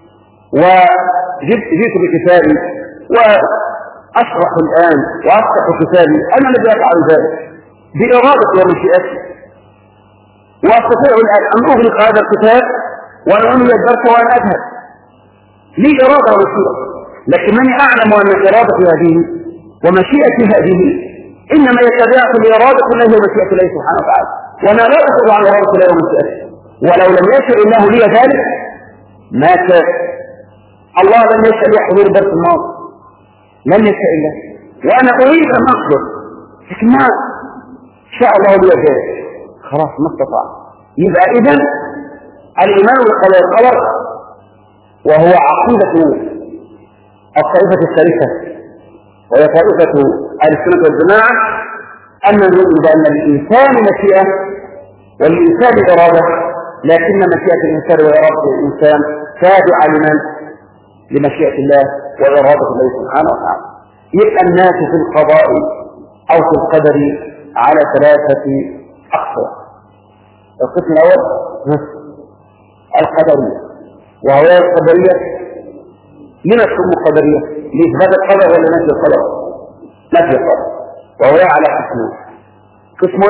وجئت بكتابي وأشرح الآن وأفتح كتابي، أنا الذي أفعل ذلك بإرادتي ومشيئتي، وأستطيع الآن أن أغلق هذا الكتاب وأن أنهي الدرس وأن أذهب، لي إرادة ومشيئة. لكنني أعلم أن إرادتي هذه ومشيئتي هذه إنما يتبعها بإرادة الله ومشيئة الله سبحانه وتعالى، وأنا لا أخرج عن إرادة الله ومشيئته. ولو لم يشاء الله لي ذلك ما كان. الله لم يشاء لي حضور درس الماضي، لم يشاء الله، وأنا أريد أن أحضر، لكن ما شاء الله لي ذلك، خلاص ما استطاع. يبقى إذن الإيمان بالقضاء والقدر وهو عقيدة الطائفة الثالثة وهي طائفة أهل السنة والجماعة، أن نؤمن بأن الإنسان مشيئة والإنسان إرادة، لكن مشيئة الإنسان وإرادة الإنسان تابعة لمشيئة الله وإرادة الله سبحانه وتعالى. يبقى الناس في القضاء أو في القدر على ثلاثة أقسام. القسم الأول القدرية، وهي القدرية لما تسمى قدرية؟ لإثبات القدر ولا نفي القدر؟ نفي القدر، وهو على قسمين: قسم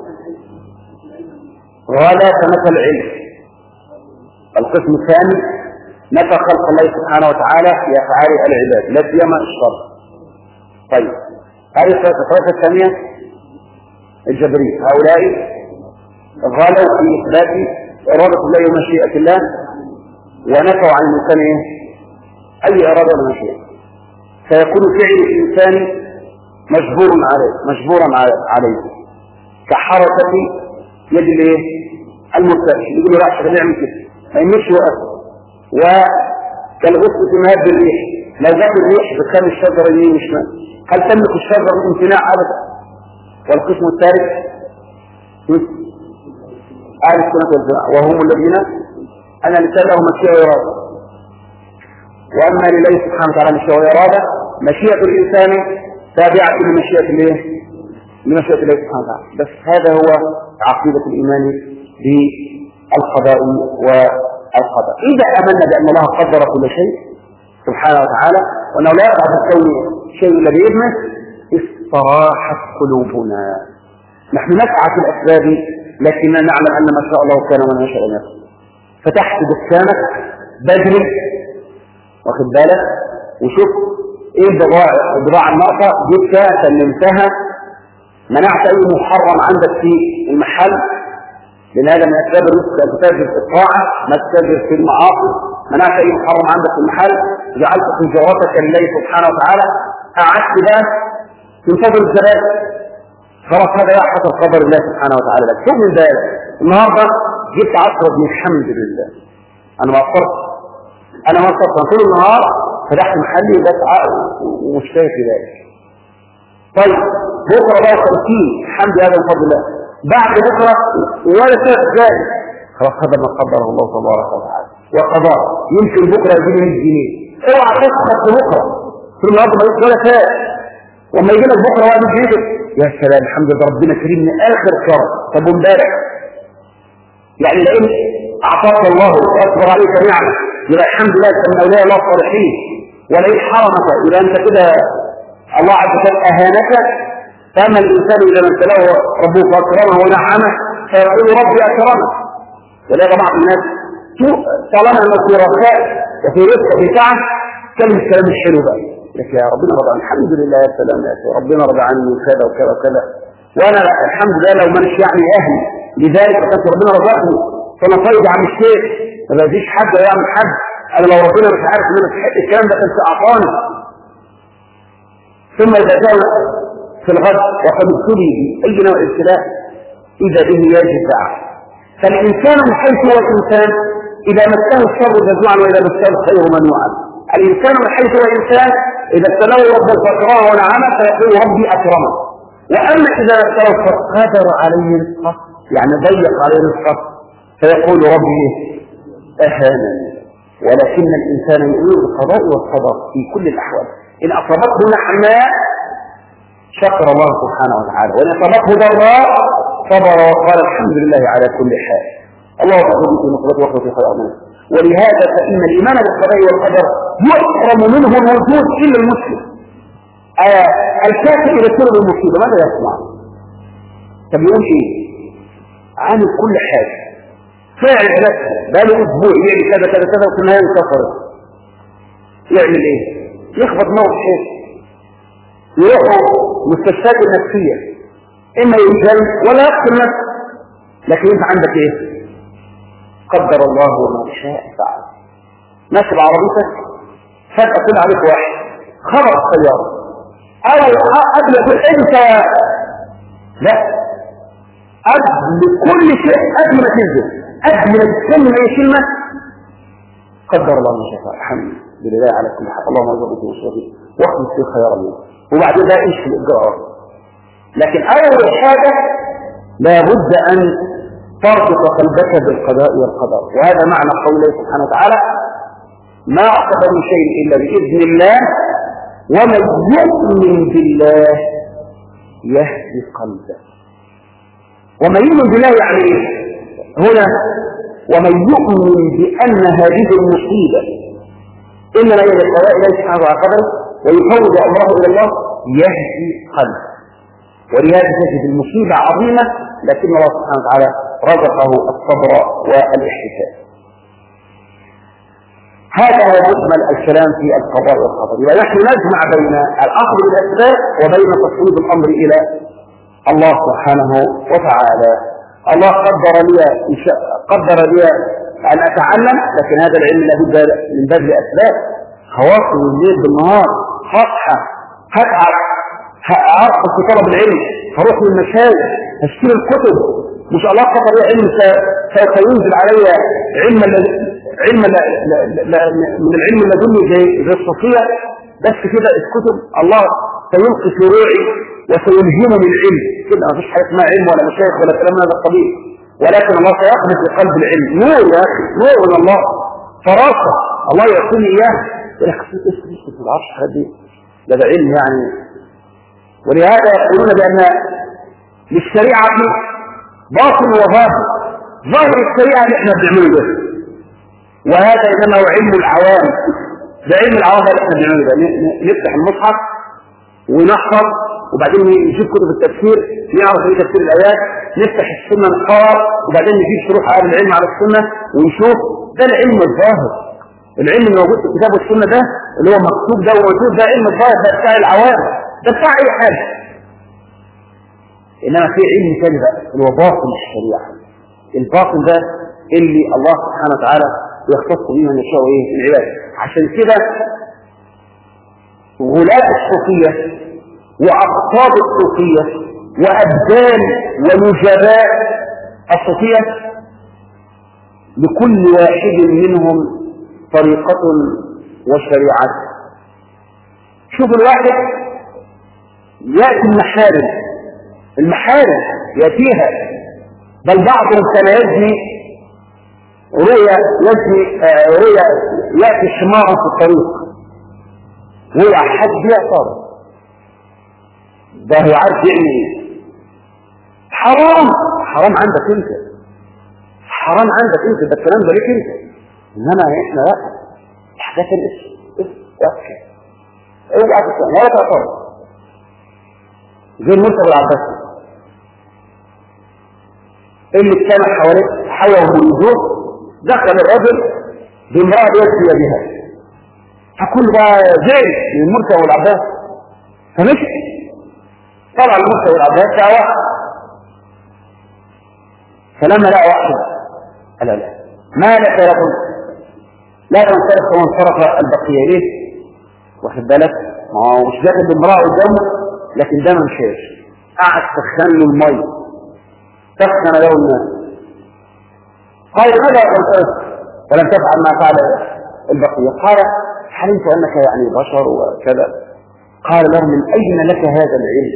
غلا كمثل العلم، القسم الثاني نفى خلق الله سبحانه وتعالى في أفعال العباد لا سيما الشر. طيب هذه الطائفة الثانية الجبرية، هؤلاء غلوا في إثبات إرادة الله ومشيئة الله ونفوا عن الإنسان أي إرادة ولا مشيئة، فيكون فعل الإنسان مجبورا عليه كحركة يد المرتاح، يقول له لا عشان نعمل كده ما يمشي وقفه، وكالغصن في مهب الريح، لو جاءت الريح بتخلي الشجرة يمين وشمال، هل تملك الشجرة الامتناع أبدا؟ والقسم الثالث أهل السنة والجماعة وهم الذين أن الإنسان له مشيئة وإرادة، وأما لله سبحانه وتعالى مشيئة وإرادة، مشيئة الإنسان تابعة لمشيئة الله سبحانه وتعالى. بس هذا هو عقيدة الإيمان بالقضاء والقدر. إذا آمنا بأن الله قدر كل شيء سبحانه وتعالى وأنه لا يقع في الكون شيء إلا بإذنه استراحت قلوبنا. نحن نسعى في الأسباب لكننا نعلم أن ما شاء الله كان وما شاء الله. فتحت دكانك بدري واخد بالك وشوف ايه البضاعة الناقصة، جبتها سلمتها، منعت اي محرم عندك في المحل، لان هذا من اسباب الرزق ان تتاجر في الطاعة ما تتاجر في المعاصي، منعت اي محرم عندك في المحل، جعلت تجارتك لله سبحانه وتعالى، قعدت بقى تنتظر الزبائن، خلاص هذا يحصل قدر الله سبحانه وتعالى لك. شوف من ذلك النهارده جبت 10 من الحمد لله، انا ما قصرت طول النهار، فتحت محلي بسعى ومش شايف ذلك. طيب بكره بقى 50 الحمد لله من فضل الله، بعد بكره ولا شايف ذلك، خلاص هذا ما قدره الله تبارك وتعالى وقضاه. يمكن بكره يجيب 100 جنيه، اوعى تسخط بكره طول النهار ما يجيش ولا شايف، وما يجي لك بكره واحد يجيبك يا سلام الحمد لله ربنا كريم من اخر كرم. طب وامبارح يعني لان اعطاك الله واكبر عليك نعمه يبقى الحمد لله من اولياء الله الصالحين، ولئن حرمك يبقى انت كده الله عز وجل اهانك. فاما الانسان اذا ما ابتلاه ربه فاكرمه ونعمه فيقول ربي اكرمه. ولذا بعض الناس طالما انه في رخاء وفي رزق وفي سعه كلمه الكلام الحلو بقى لك يا ربنا رضى الحمد لله يا سلام يا اخي ربنا رضى عني وكذا وكذا وكذا، وانا الحمد لله لو مانيش يعني اهلي لذلك فكانت ربنا رضاني فانا طيب يا عم الشيخ ما بأذيش حد ولا يعمل حد، انا لو ربنا مش عارف ان انا استحق الكلام ده كان اعطاني. ثم اذا جاء في الغد وقد ابتلي بأي نوع ابتلاء إذا به يجزع. فالإنسان من حيث هو الإنسان إذا مسه الشر جزوعا وإذا مسه الخير منوعا. الإنسان من حيث هو إنسان إذا ابتلاه رب فأكرمه ونعمه فيقول ربي أكرمه. وأما إذا ابتلاه فقدر عليه رزقه يعني ضيق عليه رزقه فيقول ربي أهانني. ولكن الإنسان يؤمن بالقضاء والقدر في كل الأحوال. إن أصابته نعماء شكر الله سبحانه وتعالى، وإن أصابته ضراء صبر وقال الحمد لله على كل حال. الله أكبر في نقطة وقت في خير منه. ولهذا فإن الإيمان بالقضاء والقدر يحرم منه الوجود إلا المسلم. الكافر إذا سلب المصيبة ماذا يصنع؟ طب يقول إيه؟ عامل كل حاجة فاعل نفسه بقاله أسبوع يعمل كذا كذا كذا وفي النهاية انتصر. يعمل إيه؟ يخبط موت حيث يروحوا مستشفيات النفسية إما ينزل ولا يقتل نفسه. لكن أنت عندك إيه؟ قدر الله وما شاء فعل. ماشي بعربيتك فجأة طلع عليك واحد خبط السيارة أو قبل كل أنت لا قبل كل شيء قبل ما تنزل قبل ما تتكلم أي كلمة قدر الله ما شاء فعل. الحمد لله على كل حال. اللهم ارزقنا وشرفه واخلص في خير الله. وبعد ذلك ايش في الإجراءات. لكن أول حاجة لابد أن تربط قلبك بالقضاء والقدر. وهذا معنى قوله سبحانه وتعالى ما أصاب من شيء إلا بإذن الله ومن يؤمن بالله يهدي قلبه. ومن يؤمن بالله يعني إيه؟ هنا ومن يؤمن بأن هذه المصيبة إنما هي القضاء إليه سبحانه وتعالى ويفوض أمره إلى الله يهدي قلبه. ولهذا تجد المصيبة عظيمة لكن الله سبحانه وتعالى رزقه الصبر والاحتساب. هذا هو مجمل الكلام في القضاء والقدر. ونحن نجمع بين الأخذ بالأسباب وبين تفويض الأمر إلى الله سبحانه وتعالى. الله قدر لي أن أتعلم، لكن هذا العلم لابد من بذل أسباب. هواصل الليل بالنهار هصحى هتعب في طلب العلم، هروح للمشايخ هشتري الكتب مش الله قدر لي علم سوف ينزل علي علم من العلم اللدني زي الصوفية بس كده الكتب الله سيلقي في روعي وسيلهمني العلم كده. ما فيش حاجه اسمها علم ولا مشايخ ولا كلام هذا القبيل، ولكن الله سيقذف في قلب العلم نور. يا اخي نور من الله فراسه الله يعطيني اياه. يا اخي في العرش هذه ده علم يعني. ولهذا يقولون بان للشريعه باطن وظاهر. ظاهر الشريعه اللي احنا بنعمله ده، وهذا انما هو علم العوام. ده علم العوام اللي احنا بنعمله ده. نفتح المصحف ونحفظ وبعدين نجيب كتب التفسير نعرف ايه تفسير الايات، نفتح السنه نقرا وبعدين نجيب شروح اهل العلم على السنه ونشوف. ده العلم الظاهر. العلم اللي موجود في الكتاب والسنه ده اللي هو مكتوب ده وموجود ده علم الظاهر. ده بتاع العوام، ده بتاع اي حاجه. انما في علم ثاني بقى اللي هو باطن الشريعه. الباطن ده اللي الله سبحانه وتعالى يختص به من يشاء ايه العباد. عشان كده غلاة الصوفيه وأقطاب الصوفية وأبدان ونجباء الصوفية لكل واحد منهم طريقة وشريعة. شوف الواحد يأتي المحارم يأتيها، بل بعضهم كان يجني يأتي حمارا في الطريق ويع حد يعترض ده هو عارف يعمل ايه. حرام عندك انت، حرام عندك انت، ده الكلام ده ليك انت. انما احنا لا، حاجات الاسم اوعى تسمع ولا تعترض. زي المرتب العباسي اللي كان حوله الوجوه دخل الرجل بامرأة يسري بها، فكل بقى زي المرتب العباسي فمشي طلع المرتب العباسي واحد. فلما لقى واحد قال لا ما لك يا رجل لا تنصرف وانصرف البقية ليه؟ واخد بالك؟ ما هو مش داخل بامرأة قدامه لكن ده ما مشاش، قعد سخن له المي، سخن له الناس. قال ماذا قلت ولم تفعل ما فعل البقية؟ قال حلمت انك يعني بشر وكذا. قال له من اين لك هذا العلم؟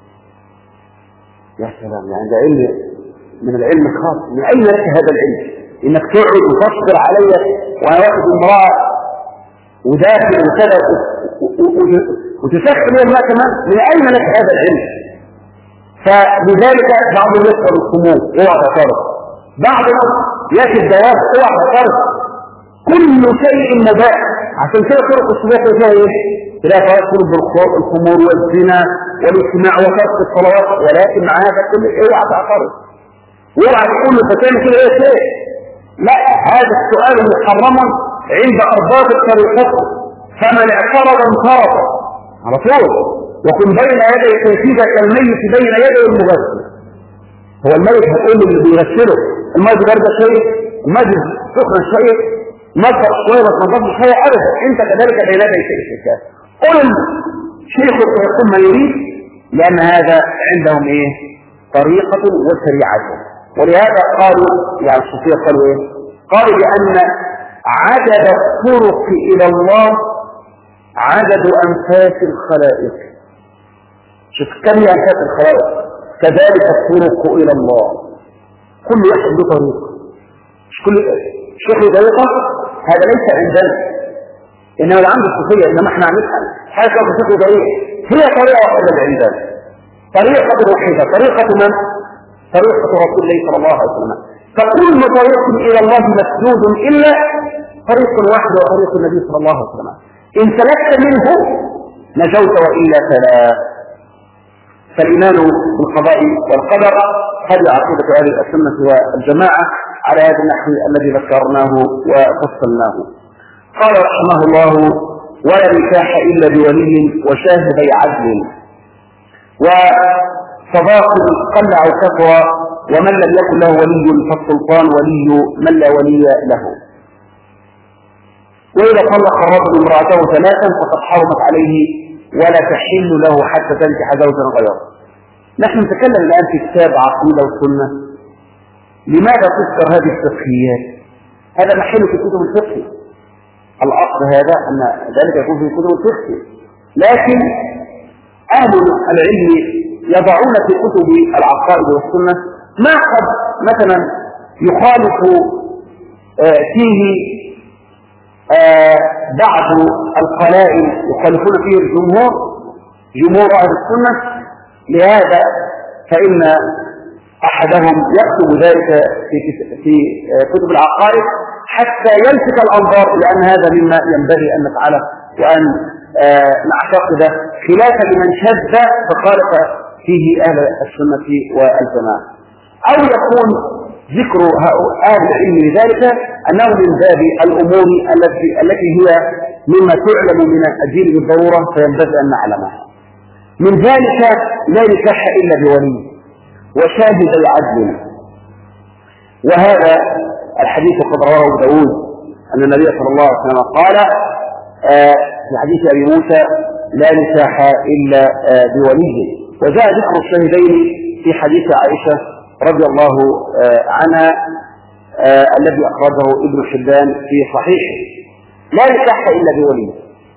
يا سلام، يعني ده علم من العلم الخاص. من اين لك هذا العلم انك تقعد وتصبر علي وانا واخد امراه وداخل وكذا وتسخن الماء كمان؟ من اين لك هذا العلم؟ فلذلك بعضهم يسأل الخمور اوعى تعترض، بعضهم ياتي الدواب اوعى تعترض، كل شيء مباح. عشان كده طرق الصباح فيها ايه؟ تلاقي فيدخل بالخمور والزنا والاجتماع وترك الصلوات، ولكن مع هذا كله اوعى تعترض، اوعى تقول فتاني كده ايه شيء. لا، هذا السؤال محرم عند ارباب الطريقه، فمن اعترض انفرط على طول. وكن بين يدي تنفيذك كالميت بين يدي المغسل. هو الميت هتقول له اللي بيغسله الميت برد شيء، الميت سخن شيء، نظر شويه ما تنظرش شويه ابدا، انت كذلك بين يدي شيء. قل شيخ يقول ما يريد، لان هذا عندهم ايه؟ طريقه وشريعه. ولهذا قالوا يعني الصوفيه قالوا ايه؟ قالوا بان عدد الطرق الى الله عدد انفاس الخلائق. شوف كم هي انفاس الخلائق، كذلك الطرق الى الله، كل واحد له طريقه، مش كل شيخ له طريقه. هذا ليس عندنا، انما اللي عنده الصوفيه، انما احنا عندنا حاجه له طريقه، هي طريقه واحده عندنا، طريقه واحده. طريقه من؟ طريقه رسول الله صلى الله عليه وسلم. فكل طريق الى الله مسدود الا طريق واحد وطريق النبي صلى الله عليه وسلم. ان سلكت منه نجوت والا فلا. فالايمان بالقضاء والقدر هذه عقيده اهل السنه والجماعه على هذا النحو الذي ذكرناه وفصلناه. قال رحمه الله: ولا نكاح الا بولي وشاهدي عدل وصداق قل او كثر، ومن لم يكن له ولي فالسلطان ولي من لا ولي له. واذا طلق الرجل امراته ثلاثا فقد حرمت عليه ولا تحل له حتى تنكح زوجا غيره. نحن نتكلم الان في كتاب عقيده وسنه، لماذا تذكر هذه الفقهيات؟ هذا محل في كتب الفقه، الاصل هذا ان ذلك يكون في كتب الفقه، لكن اهل العلم يضعون في كتب العقائد والسنه ما قد مثلا يخالف فيه بعض القلائل يخالفون فيه الجمهور، جمهور اهل السنه. لهذا فان احدهم يكتب ذلك في كتب العقائد حتى يلفت الانظار، لان هذا مما ينبغي ان نفعله وان نعتقد خلافا لمن شذ فخالف فيه اهل السنه والجماعه. او يكون ذكر اهل العلم لذلك انه من باب الامور التي هي مما تعلم من الدين بالضروره فينبغي ان نعلمها. من ذلك لا نكاح الا بولي وشاهدي عدل. وهذا الحديث قد رواه ابو داود ان النبي صلى الله عليه وسلم قال في حديث ابي موسى: لا نكاح الا بولي. وجاء ذكر الشاهدين في حديث عائشه رضي الله عنها الذي اخرجه ابن حبان في صحيحه. لا نكاح الا بولي،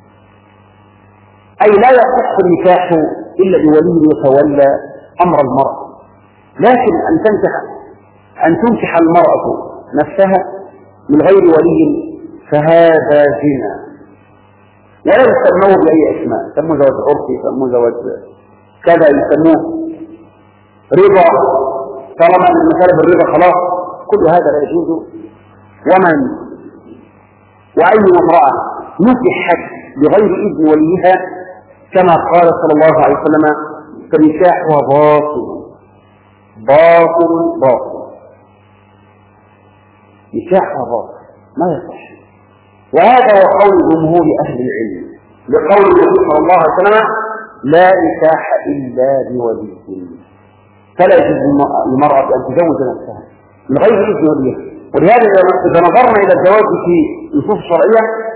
اي لا يصح النكاح الا بولي يتولى امر المرأة. لكن ان تنكح المرأة نفسها من غير ولي فهذا زنا، ولا يسموه باي اسماء، يسموه زواج عرفي، يسموه زواج كذا، يسموه رضا، طالما ان المسألة بالرضا خلاص، كل هذا لا يجوز. واي امرأة نكحت بغير اذن وليها كما قال صلى الله عليه وسلم: فنكاحها باطل باطل باطل، نكاحها باطل ما يصح. وهذا هو قول جمهور اهل العلم لقول النبي صلى الله عليه وسلم: لا نكاح الا بولي. فلا يجوز للمرأة ان تزوج نفسها من غير اذن وليها. ولهذا اذا نظرنا الى الزواج في نصوص شرعيه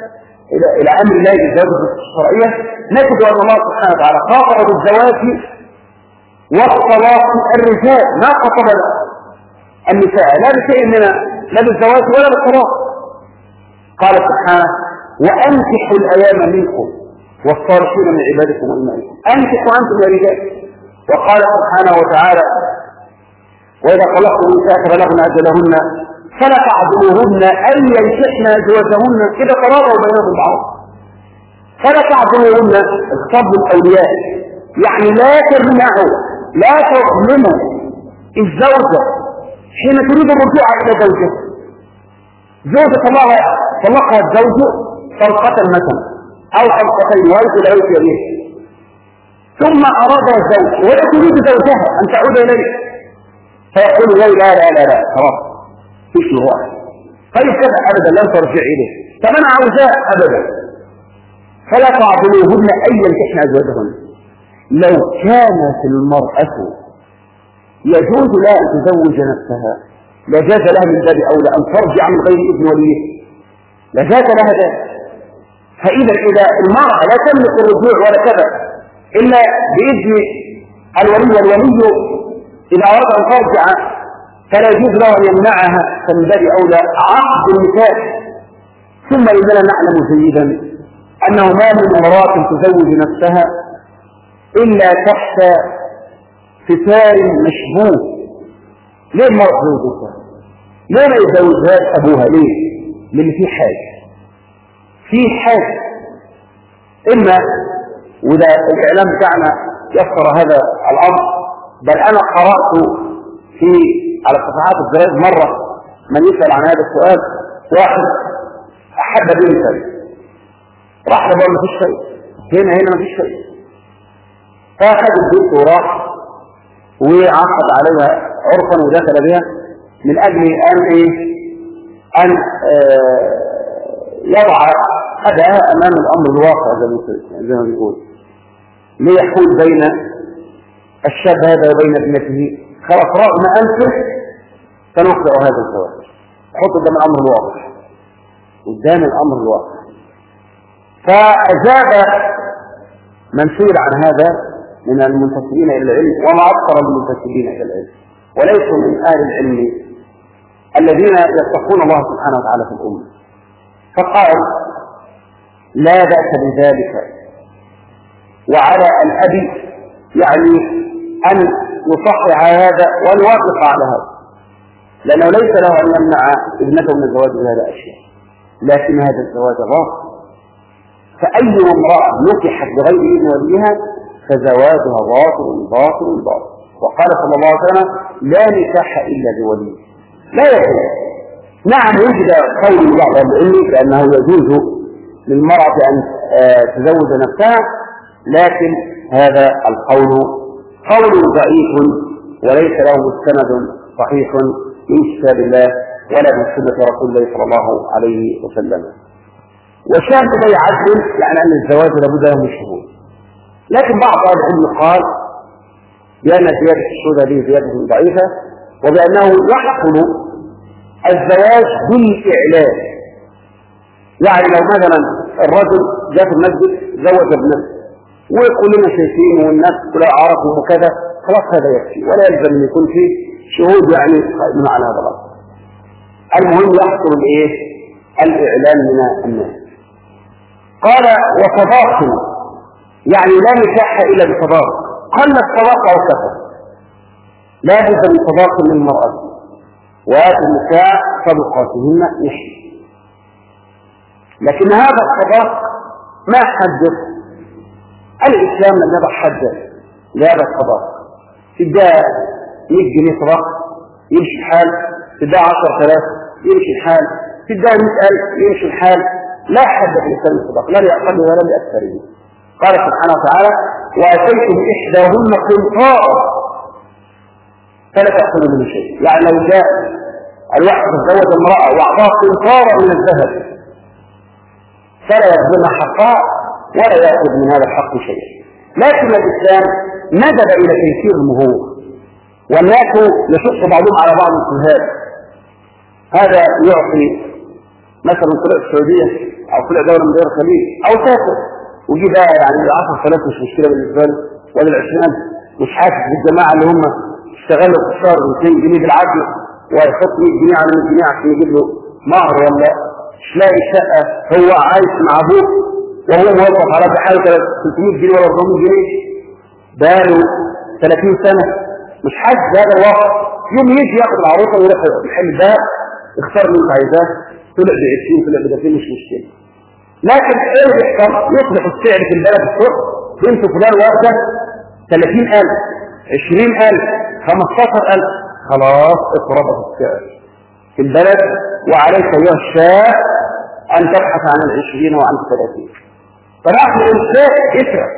إلى أمر الله بالزواج الشرعية، نجد أن الله سبحانه وتعالى خاطب بالزواج والطلاق الرجال، ما خاطب النساء لا بشيء منها، لا بالزواج ولا بالطلاق. قال سبحانه: وأنكحوا الأيام منكم والصالحين من عبادكم وإمائكم. أنكحوا أنتم يا رجال. وقال سبحانه وتعالى: وإذا طلقتم النساء فبلغن أجلهن فلا تعضلوهن أن ينكحن أزواجهن إذا تراضوا بينهم بالمعروف. فلا تعضلوهن الخطاب للأولياء، يعني لا تمنعوا، لا تظلموا الزوجة حين تريد الرجوع إلى زوجها. زوجة طلقها الزوج طلقة مثلا أو طلقتين ويأتي لا يأتي إليه، ثم أراد الزوج ولا تريد زوجها أن تعود إليه، فيقول لا لا لا لا لا خلاص فيش روح، طيب كذا أبدا لن ترجع إليه، فمنع عوزاء أبدا. فلا تعضلوهن أن ينكحن أزواجهن. لو كانت المرأة يجوز لها أن تزوج نفسها لجاز لها من باب أولى أن ترجع من غير إذن وليه، لجاز لها ذلك. فإذا المرأة لا تملك الرجوع ولا كذا إلا بإذن الولي، والولي إذا أراد أن ترجع فلا يجوز له أن يمنعها، فمن باب أولى عقد النكاح. ثم إننا نعلم جيدا أنه ما من امرأة تزوج نفسها إلا تحت ستار مشبوه. ليه المرأة تزوجها؟ ليه ما يزوجهاش أبوها؟ ليه؟ لأن في حاجة إما، وده الإعلام بتاعنا يفسر هذا الأمر، بل أنا قرأت على صفحات الجرائد مرة من يسأل عن هذا السؤال، واحد أحب بنتا راح لبقى ما فيش شيء، هنا ما فيش شيء، فأخذ البنت وراح وعقد عليها عرفا ودخل بها من أجل أن يضع أداها أمام الأمر الواقع زي ما بيقول، ليحول بين الشاب هذا وبين ابنته. خلاص رغم أنفه سنخبر هذا الزواج، حط قدام الأمر الواقع. فأجاب من سئل عن هذا من المنتسبين إلى العلم، وما أكثر المنتسبين إلى العلم وليسوا من أهل العلم الذين يتقون الله سبحانه وتعالى في الأمة، فقال: لا بأس بذلك، وعلى الأب يعني أن يصحح هذا ويوافق على هذا، لأنه ليس له أن يمنع ابنته من الزواج بهذا الأشياء، لكن هذا الزواج باطل. فأي امرأة نكحت بغير إذن وليها فزواجها باطل. وقال صلى الله عليه وسلم: لا نكاح إلا بولي. لا يجوز. نعم يوجد قول بعض العلم بأنه يجوز للمرأة أن تزوج نفسها، لكن هذا القول قول ضعيف وليس له مستند صحيح من كتاب الله ولا من سنة رسول الله صلى الله عليه وسلم. وشاهد بي عدل يعني أن الزواج لابد له من شهود، لكن بعض أهل العلم قال بأن زيادة الشهود هذه زيادة ضعيفة، وبأنه يحصل الزواج بالإعلان. يعني لو مثلا الرجل جاء في المسجد زوج ابنه وكلنا شايفين والناس كلها عرفوا وكذا، خلاص هذا يكفي ولا يلزم ان يكون فيه شهود يعني قائمين على هذا الامر. المهم يحصل الاعلان من الناس. قال: وصداق يعني لا نكاح الا بصداق، قل الصداق او كفر، لا بد من صداق للمرأة، وآتوا النساء صدقاتهن نحن. لكن هذا الصداق ما حدث الإسلام لم يضع حدا لهذا الصداق. تدعى 100 جنيه صداق يمشي الحال، تدعى 10,000 يمشي الحال، تدعى 100,000 يمشي الحال، لا حد في الإسلام الصداق، لا لأقل ولا لأكثره. قال سبحانه وتعالى: وآتيتم إحداهن قنطارا فلا تأخذوا منه شيء. يعني لو جاء الواحد تزوج امرأة وأعطاها قنطارا من الذهب فلا يأخذ حقها ولا يأخذ من هذا الحق شيئا. لكن الإسلام ندب إلى تيسير المهور، والناس يشق بعضهم على بعض في هذا يعطي مثلا طريق السعودية او طلع دوله من دول الخليج او سافر وجي بقى يعني 10,000 مش مشكله بالنسبه له، ولا 20,000 مش حاسس بالجماعه اللي هم اشتغلوا في الشهر 200 جنيه بالعافيه ويحط 100 جنيه على 100 جنيه عشان يجيب له مهر، ولا مش لاقي شقه هو عايش مع ابوه وهو موظف على بحاله 300 جنيه ولا 400 جنيه بقاله 30 سنه، مش حاسس بهذا الوقت. يوم يجي ياخد العروسه ويروح يحل ده اختار اللي انت عايزاه، طلع ب 20 طلع ب 30 مش مشكله. لكن ايه اللي بيحصل؟ يصبح السعر في البلد الصبح بنت فلان واخده 30,000 20,000 15,000 خلاص اتربط السعر في البلد، وعليك ايها الشاب ان تبحث عن 20 وعن 30. فنحن الانسان اسرع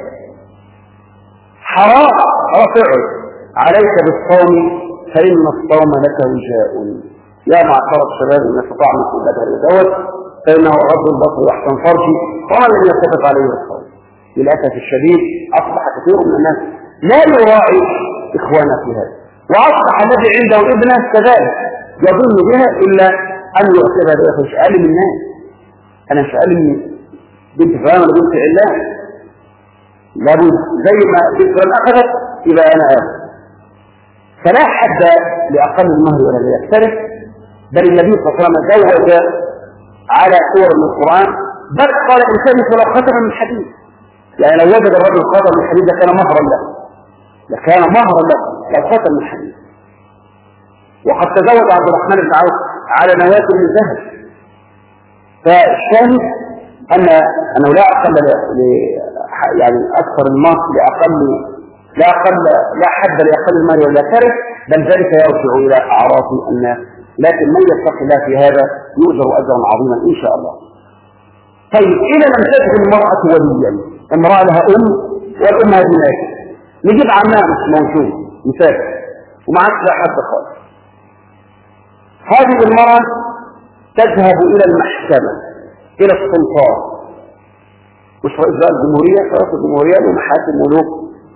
حرام رافعه عليك بالصوم فإن الصوم لك وجاء. يا معشر الشباب إن استطاع منكم البدر يزوج فإنه غض البصر وأحسن فرجي ومن لم يستطع عليه الصوم. للأسف الشديد أصبح كثير من الناس لا يراعي إخوانه في هذا، وأصبح الذي عنده ابنه كذلك يظن بها إلا أن يعتبر هذا مش أقل من الناس، أنا مش أقل من بنت فلان ولا بنت علان، لابد زي ما بنت فلان أخذت يبقى أنا آخذ. فلا حد لأقل المهر ولا ليختلف، بل النبي صلى الله عليه وسلم زوج على سور من القرآن، بل قال الإنسان ولو خاتما من حديد، يعني لو وجد الرجل خاتم من حديد لكان مهرا له، لكان مهرا له لو خاتم من حديد. وقد تزوج عبد الرحمن بن عوف على نواة من ذهب. فالشاهد أنه لا أقل يعني أكثر المهر لا حد لأقل المال ولا كرف، بل ذلك يرجع إلى أعراض الناس. لكن من يتقي الله في هذا يؤجر أجرا عظيما إن شاء الله. طيب إذا لم تجد المرأة وليا، امرأة لها والأم هذه ناجح، نجيب عمها مش موجود مسافر وما عادش لا حد خالص، هذه المرأة تذهب إلى المحكمة إلى السلطان، مش رئيس الجمهورية، رئيس الجمهورية ومحاكم ملوك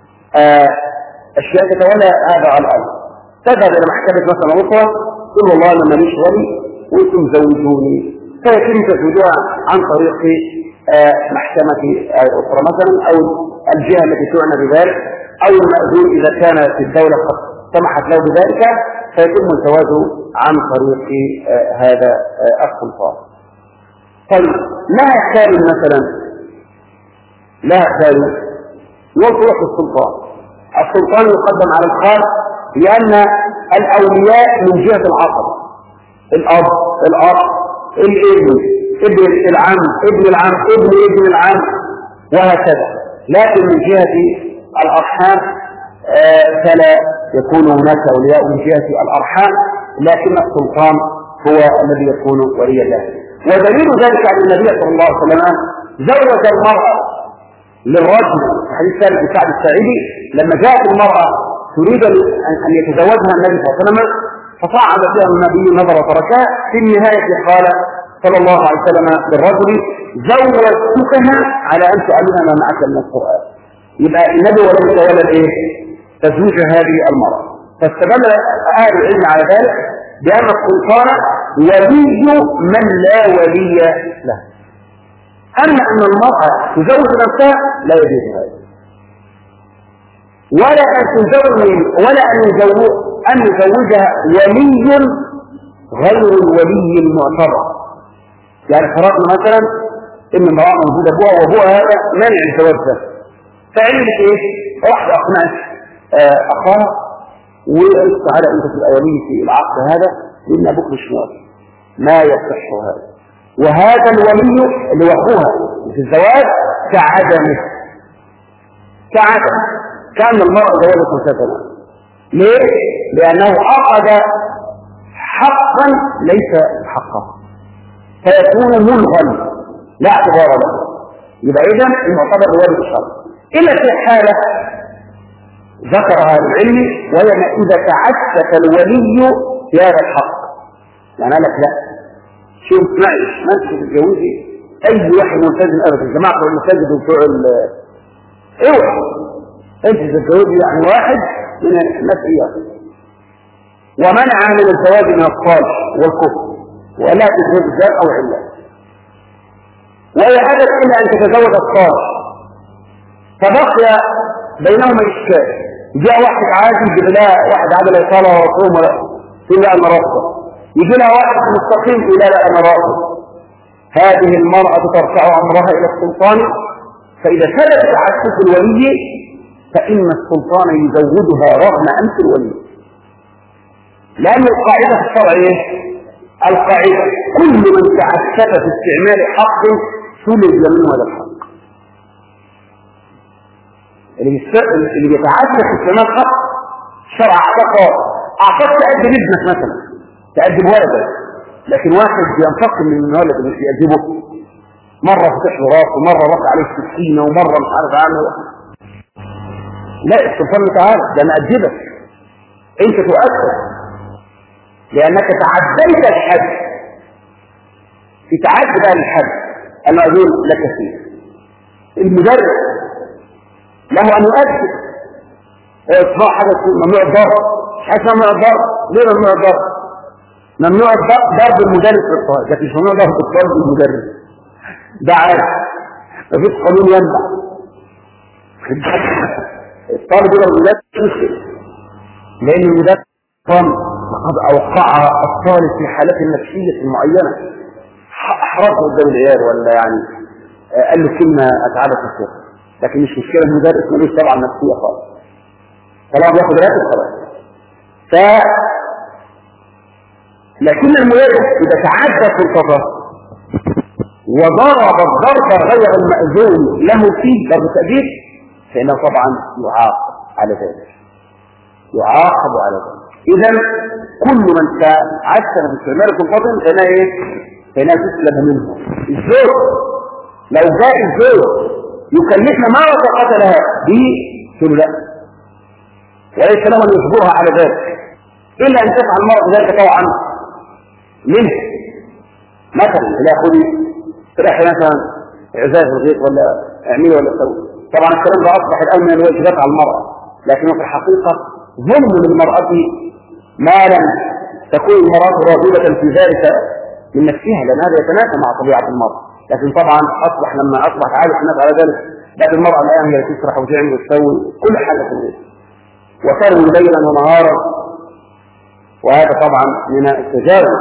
أشياء تتولى هذا على الأرض، تذهب إلى محكمة مثلا أخرى تقول والله أنا ماليش ولي وأنتم زوجوني، فيتم تزويجها عن طريق محكمة أخرى مثلا، أو الجهة التي تعنى بذلك، أو المأذون إذا كان في الدولة قد سمحت له بذلك فيتم الزواج عن طريق هذا السلطان. طيب لها خال مثلا، لها خال يروح السلطان يقدم على الخال، لأن الأولياء من جهة العصر الأب الابن ابن العم ابن العم ابن العم وهكذا، لكن من جهة الأرحام فلا يكون هناك أولياء من جهة الأرحام، لكن السلطان هو الذي يكون ولي له. ودليل ذلك أن النبي صلى الله عليه وسلم زوج المرأة للرجل في حديث ثابت بن سعد الساعدي، لما جاءت المرأة تريد أن يتزوجها النبي صلى الله عليه وسلم فصعد فيها النبي نظر وتركها، في النهاية قال صلى الله عليه وسلم للرجل زوجتكها على أن تعلمها ما معك من القرآن. يبقى النبي ولم يتولد تزوج هذه المرأة. فاستدل أهل العلم على ذلك بأن السلطان ولي من لا ولي له، أما أن المرأة تزوج نفسها لا يجوز هذا، ولا أن يزوجها ولي غير الولي المعتبر. يعني فرضنا مثلا إن امرأة موجودة أبوها وأبوها هذا منع الزواج ده، فعملت إيه؟ واحدة أقنعت أخاها وقلت تعالى أنت تبقى ولي في العقد هذا لأن أبوك مش موافق، ما يصح هذا. وهذا الولي اللي وقوها في الزواج كعدمه، كأن المرأة زوجت مسافرة. ليه؟ لأنه أخذ حقا ليس حقا، فيكون ملغا لا اعتبار له. يبقى إذن المعتبر بوالد الشرع إلا في حالة ذكرها العلم، وهي إذا تعسف الولي في هذا الحق. يعني قال لك لا شو اسمعي ما انت تتجوزي اي واحد ملتزم ابدا، جماعه المساجد وبتوع اوعى انت تتجوزي يعني واحد من المسيحيين، ومنع من الزواج من الصالح والكفر ولا تتجوز ذات او علة. ولا أبت إلا أن تتزوج الصالح، فبقي بينهما إشكال. جاء واحد عادي يجيب لها واحد عادل يصلى ويصوم ولا تقول لا أنا رافضة، يجي لها واحد مستقيم تقول لا أنا رافضة. هذه المرأة ترفع أمرها إلى السلطان، فإذا ثبتت عكس الولي فإن السلطان يزودها رغم أنف الولي، لأن القاعدة في الشرع إيه؟ القاعدة كل من تعسف في استعمال حق سلب منه هذا الحق. اللي بيتعسف في استعمال حق الشرع أعطاك تأدب ابنك مثلا، تأدب ولدك، لكن واحد ينتقم من الولد مش يأدبه، مرة فتح له راسه ومرة رفع عليه السكينة ومرة مش عارف عنه. لا، السلطان تعالى ده أنا أدبك، أنت تؤثر لأنك تعديت الحد. في تعدي بقى الحد أنا أقول لك فيه. المدرس له أن يؤثر، إصلاح حاجة ممنوع الضرب، حاجة ممنوع الضرب. ليه ممنوع الضرب؟ ممنوع ضرب المدرس للطالب، لكن مش ممنوع ضرب الطالب للمدرس، ده عارف مفيش قانون يمنع الطالب يضرب المدرس لأن المدرس لقد أوقع الطالب في حالات نفسية معينة، أحرجه قدام العيال ولا يعني قال له كلمة أتعبت الشيخ، لكن مش مشكلة المدرس ملوش طبعا نفسية خالص، طبعا بياخد راتب خلاص. لكن المدرس إذا تعدى سلطته وضرب الضرب غير المأذون له فيه ضرب تأديب فإنه طبعا يعاقب على ذلك، يعاقب على ذلك. إذا كل من تعسر باستعمال سلطته فإنها إيه؟ فإنها تسلب منه. الزوج لو جاء الزوج يكلفنا ما طاقة لها به تقول لا، وليس له أن يجبرها على ذلك إلا أن تفعل المرأة ذلك طوعا منه. مثلا لا خذي تروحي مثلا عزاز الغيط ولا اعملي ولا تسوي، طبعا الكلام ده أصبح الآن من الواجبات على المرأة، لكن في الحقيقة ظلم للمرأة ما لم تكون المرأة راغبة في ذلك من نفسها، لأن هذا يتنافى مع طبيعة المرأة. لكن طبعا لما أصبح عادة الناس على ذلك بقت المرأة الآن هي تسرح وتعمل وتسوي كل حاجة في البيت وتروي ليلا ونهارا، وهذا طبعا من التجاوز.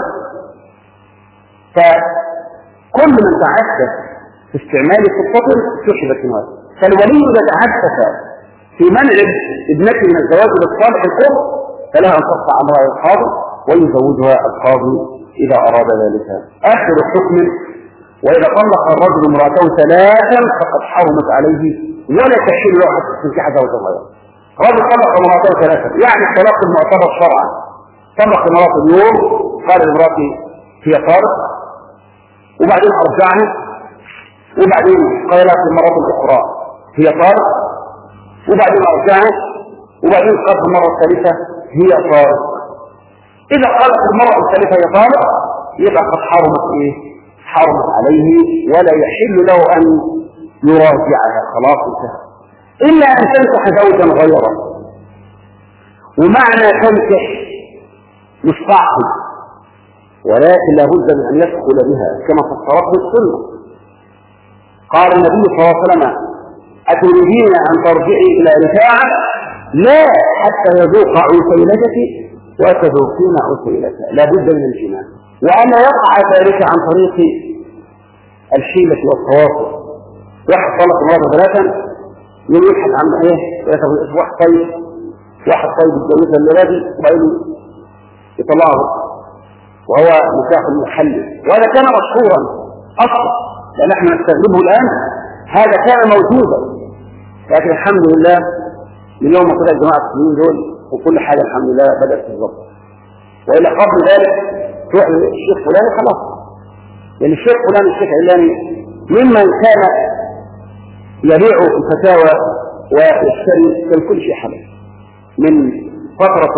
فكل من تعسف في استعمال سلطته سحبت من هذا. فالولي إذا تعسف في منع ابنته من الزواج بالصالح الكفر فلها أن ترفع أمرها إلى القاضي ويزوجها القاضي إذا أراد ذلك. آخر حكم: وإذا طلق الرجل امرأته ثلاثا فقد حرمت عليه ولا تحل له حتى تنكح زوجا غيره. رجل طلق امرأته ثلاثا يعني الطلاق المعتبر شرعا، طلق امرأته اليوم قال لامرأتي هي طارق، وبعدين أرجعها، وبعدين قال لها في المرة الأخرى هي طارق، وبعدين أرجعها، وبعدين قال في المرة الثالثة هي طارق. إذا قالت المرة الثالثة هي طارق يبقى قد حرمت إيه؟ حرمت عليه ولا يحل له أن يراجعها، خلاص انتهى، إلا أن تنكح زوجا غيره. ومعنى تنكح مش تعقد، ولكن لابد من أن يدخل بها كما فسرته السنة. قال النبي صلى الله عليه وسلم: أتريدين أن ترجعي إلى رفاعة؟ لا، حتى يذوق عسيلتك وتذوقين عسيلتها، لابد من الجماع، وألا يقع ذلك عن طريق الحيلة والتواصل. واحد طلق مرة ثلاثا يبحث عن ايه؟ واحد طيب يتجوزها الليلة وبعدين يطلعه وهو نكاح محلل، وهذا كان مشهورا اصلا لان احنا نستخدمه الان، هذا كان موجودا، لكن الحمد لله من يوم ما طلع جماعة المسلمين دول وكل حاجة الحمد لله بدأت تتظبط. وإلا قبل ذلك تروح للشيخ فلان خلاص، لأن الشيخ فلان الشيخ علاني ممن كان يبيع الفتاوى ويشتري كان كل شيء حلال. من فترة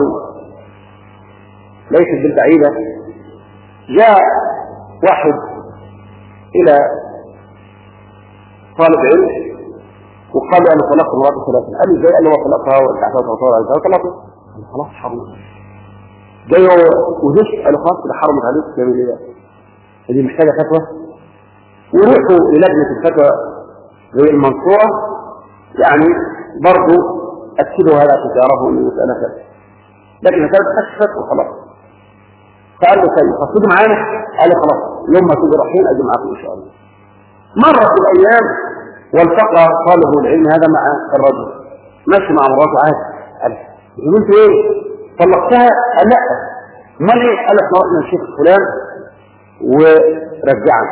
ليست بالبعيدة جاء واحد إلى طالب علم وقال له: أنا طلقت مراتي ثلاثة. قال له: ازاي؟ قال له: طلقتها وانتعتها وطلقتها وطلقتها. خلاص حرمت. جاي وزش قال له: خلاص كده حرمت عليك. تعمل ايه؟ دي محتاجة فتوى؟ ويروحوا للجنة الفتوى زي المنصورة يعني برضه أكدوا هذا عشان تعرفوا أن المسألة كذا، لكن كانت أكشفت وخلاص. فقال له طيب تصيدوا معانا؟ قال له خلاص يوم ما تيجوا رايحين أجي معاكم إن شاء الله. مرت الأيام والتقى طالب العلم هذا مع الرجل ماشي مع مراته عادي. قال قلت إيه؟ طلقتها؟ قال لا. امال إيه؟ قال احنا رحنا للشيخ فلان ورجعنا.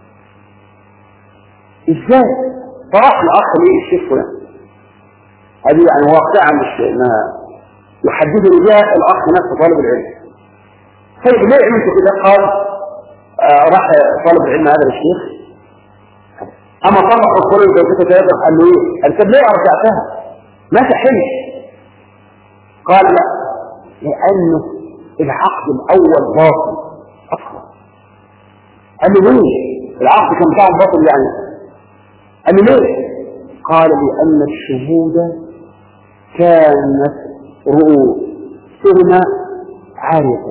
إزاي؟ فراح لأخ ليه الشيخ فلان. هذه يعني واقعا مش انها يحدد رجاء الاخ نفسه طالب العلم. طيب ليه عملت كده؟ قال راح طالب العلم هذا للشيخ اما طلق الطالب زوجته ثلاثه. قال له ايه؟ قال طب ليه ارجعتها؟ ما تحلش. قال لا لانه العقد الاول باطل اصلا. قال له ليه؟ العقد كان بتاعه باطل يعني. قال له ليه؟ قال لأن الشهود كانت رؤوسهما عارية،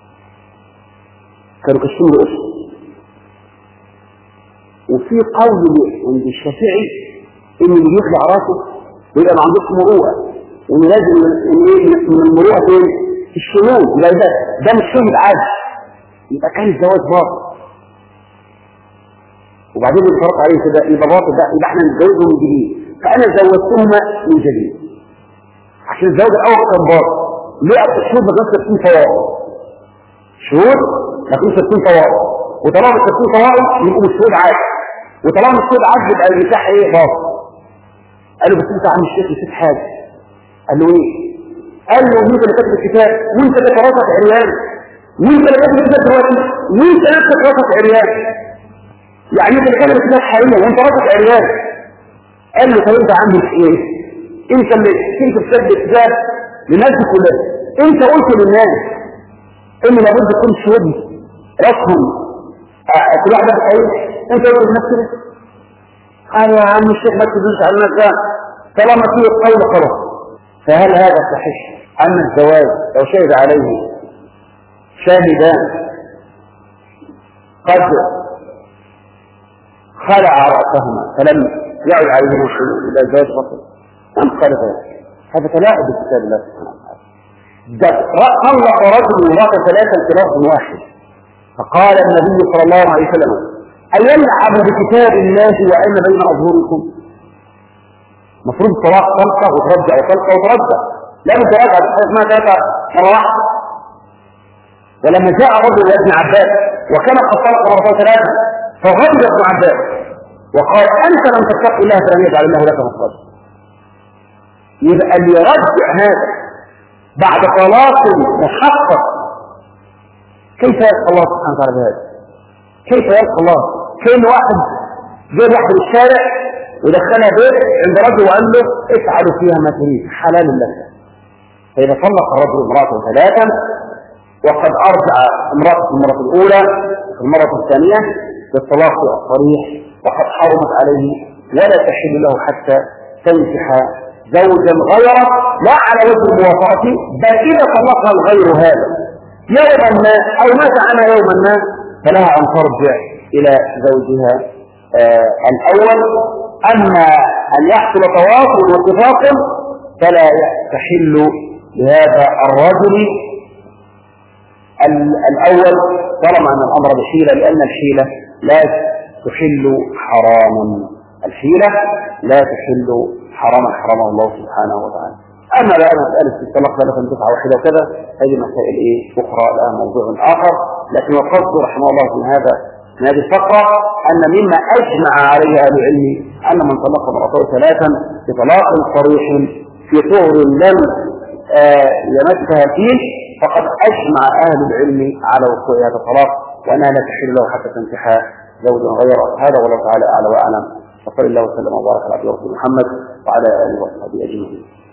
كانوا كشفين رؤوسهم. وفي قول عند الشافعي إن اللي يخلع راسه ويبقى ما عندوش مروءة، وإن لازم من المروءة في الشهود. يبقى ده مش شهود عادي، يبقى كان الزواج باطل. وبعدين الفرق عليه كده يبقى باطل، ده يبقى احنا نتجوزهم من جديد. فانا زوجتهما من جديد عشان الزواج الاول كان باطل. ليه؟ الشهود ما كانش 60 طوائف، شهود ما كانش 60 طوائف، وطالما 60 طوائف يبقوا الشهود عادي، وطالما الشهود عادي يبقى النكاح ايه؟ باطل. قال له بس انت يا عم الشيخ نسيت حاجه. قال له ايه؟ قال له انت اللي كاتب الكتاب وانت اللي راسك عريان، وانت اللي كاتب الكتاب دلوقتي وانت نفسك راسك عريان، يعني انت اللي كاتب الكتاب حاليا وانت راسك عريان. قال له طب انت عندك ايه؟ انت اللي كنت بتكتب الكتاب للناس كلها، انت قلت للناس ان لابد تكون شهود راسهم كل واحده بتعيش، انت قلت لنفسك. قال يا عم الشيخ ما تدوس على الناس، طالما فيه القول خلاص. فهل هذا صحيح ان الزواج لو شهد عليه شاهدان قد خلع رأسهما فلم يعد عليهم الشهود إلى الزواج بطل؟ من قال ذلك؟ هذا تلاعب بكتاب الله سبحانه وتعالى. طلق رجل ومرأة ثلاثة بلفظ واحد، فقال النبي صلى الله عليه وسلم أيلعب بكتاب الله وأين بين أظهركم؟ مفروض طلاق طلقة وترجع وطلقة وترجع، لا تراجع بحيث ما ثلاثة مرة واحدة. ولما جاء رجل ابن عباس وكان قد طلق مرة ثلاثة فغضب ابن عباس وقال أنت لم تتق الله فلم يجعل الله لك مخرجا. يبقى اللي يرجع هذا بعد طلاق محقق كيف يلقى الله سبحانه وتعالى بهذا؟ كيف يلقى الله؟ كأن واحد جاء واحد من الشارع ودخلها بيت عند رجل وقال له افعلوا فيها ما تريد حلال لك. فإذا طلق الرجل امرأته ثلاثا وقد أرجع امرأته المرة الأولى في المرة الثانية بالطلاق الصريح وقد حرمت عليه ولا تحل له حتى تنكح زوجا غيره، لا على وجه الموافقة، بل إذا طلقها الغير هذا يوما ما أو مات عنها يوما ما فلها أن ترجع إلى زوجها الأول. أما أن يحصل تواصل واتفاق فلا تحل لهذا الرجل الأول طالما أن الأمر بحيلة، لأن الحيلة لا تحل حراما، الحيلة لا تحل حراما حرمه الله سبحانه وتعالى. أما بقى مسألة الطلاق ثلاثة دفعة واحدة وكذا هذه مسائل أخرى لها موضوع آخر. لكن القصد رحمه الله من هذه الفقرة أن مما أجمع عليه أهل العلم أن من طلق امرأته ثلاثا بطلاق صريح في طهر لم يمسها فيه فقد أجمع أهل العلم على وقوع هذا الطلاق وأنها لا تحل له حتى تنكح زوجا غيره. هذا والله تعالى أعلى وأعلم. وصلى الله وسلم وبارك على عبده محمد وعلى آله وصحبه أجمعين.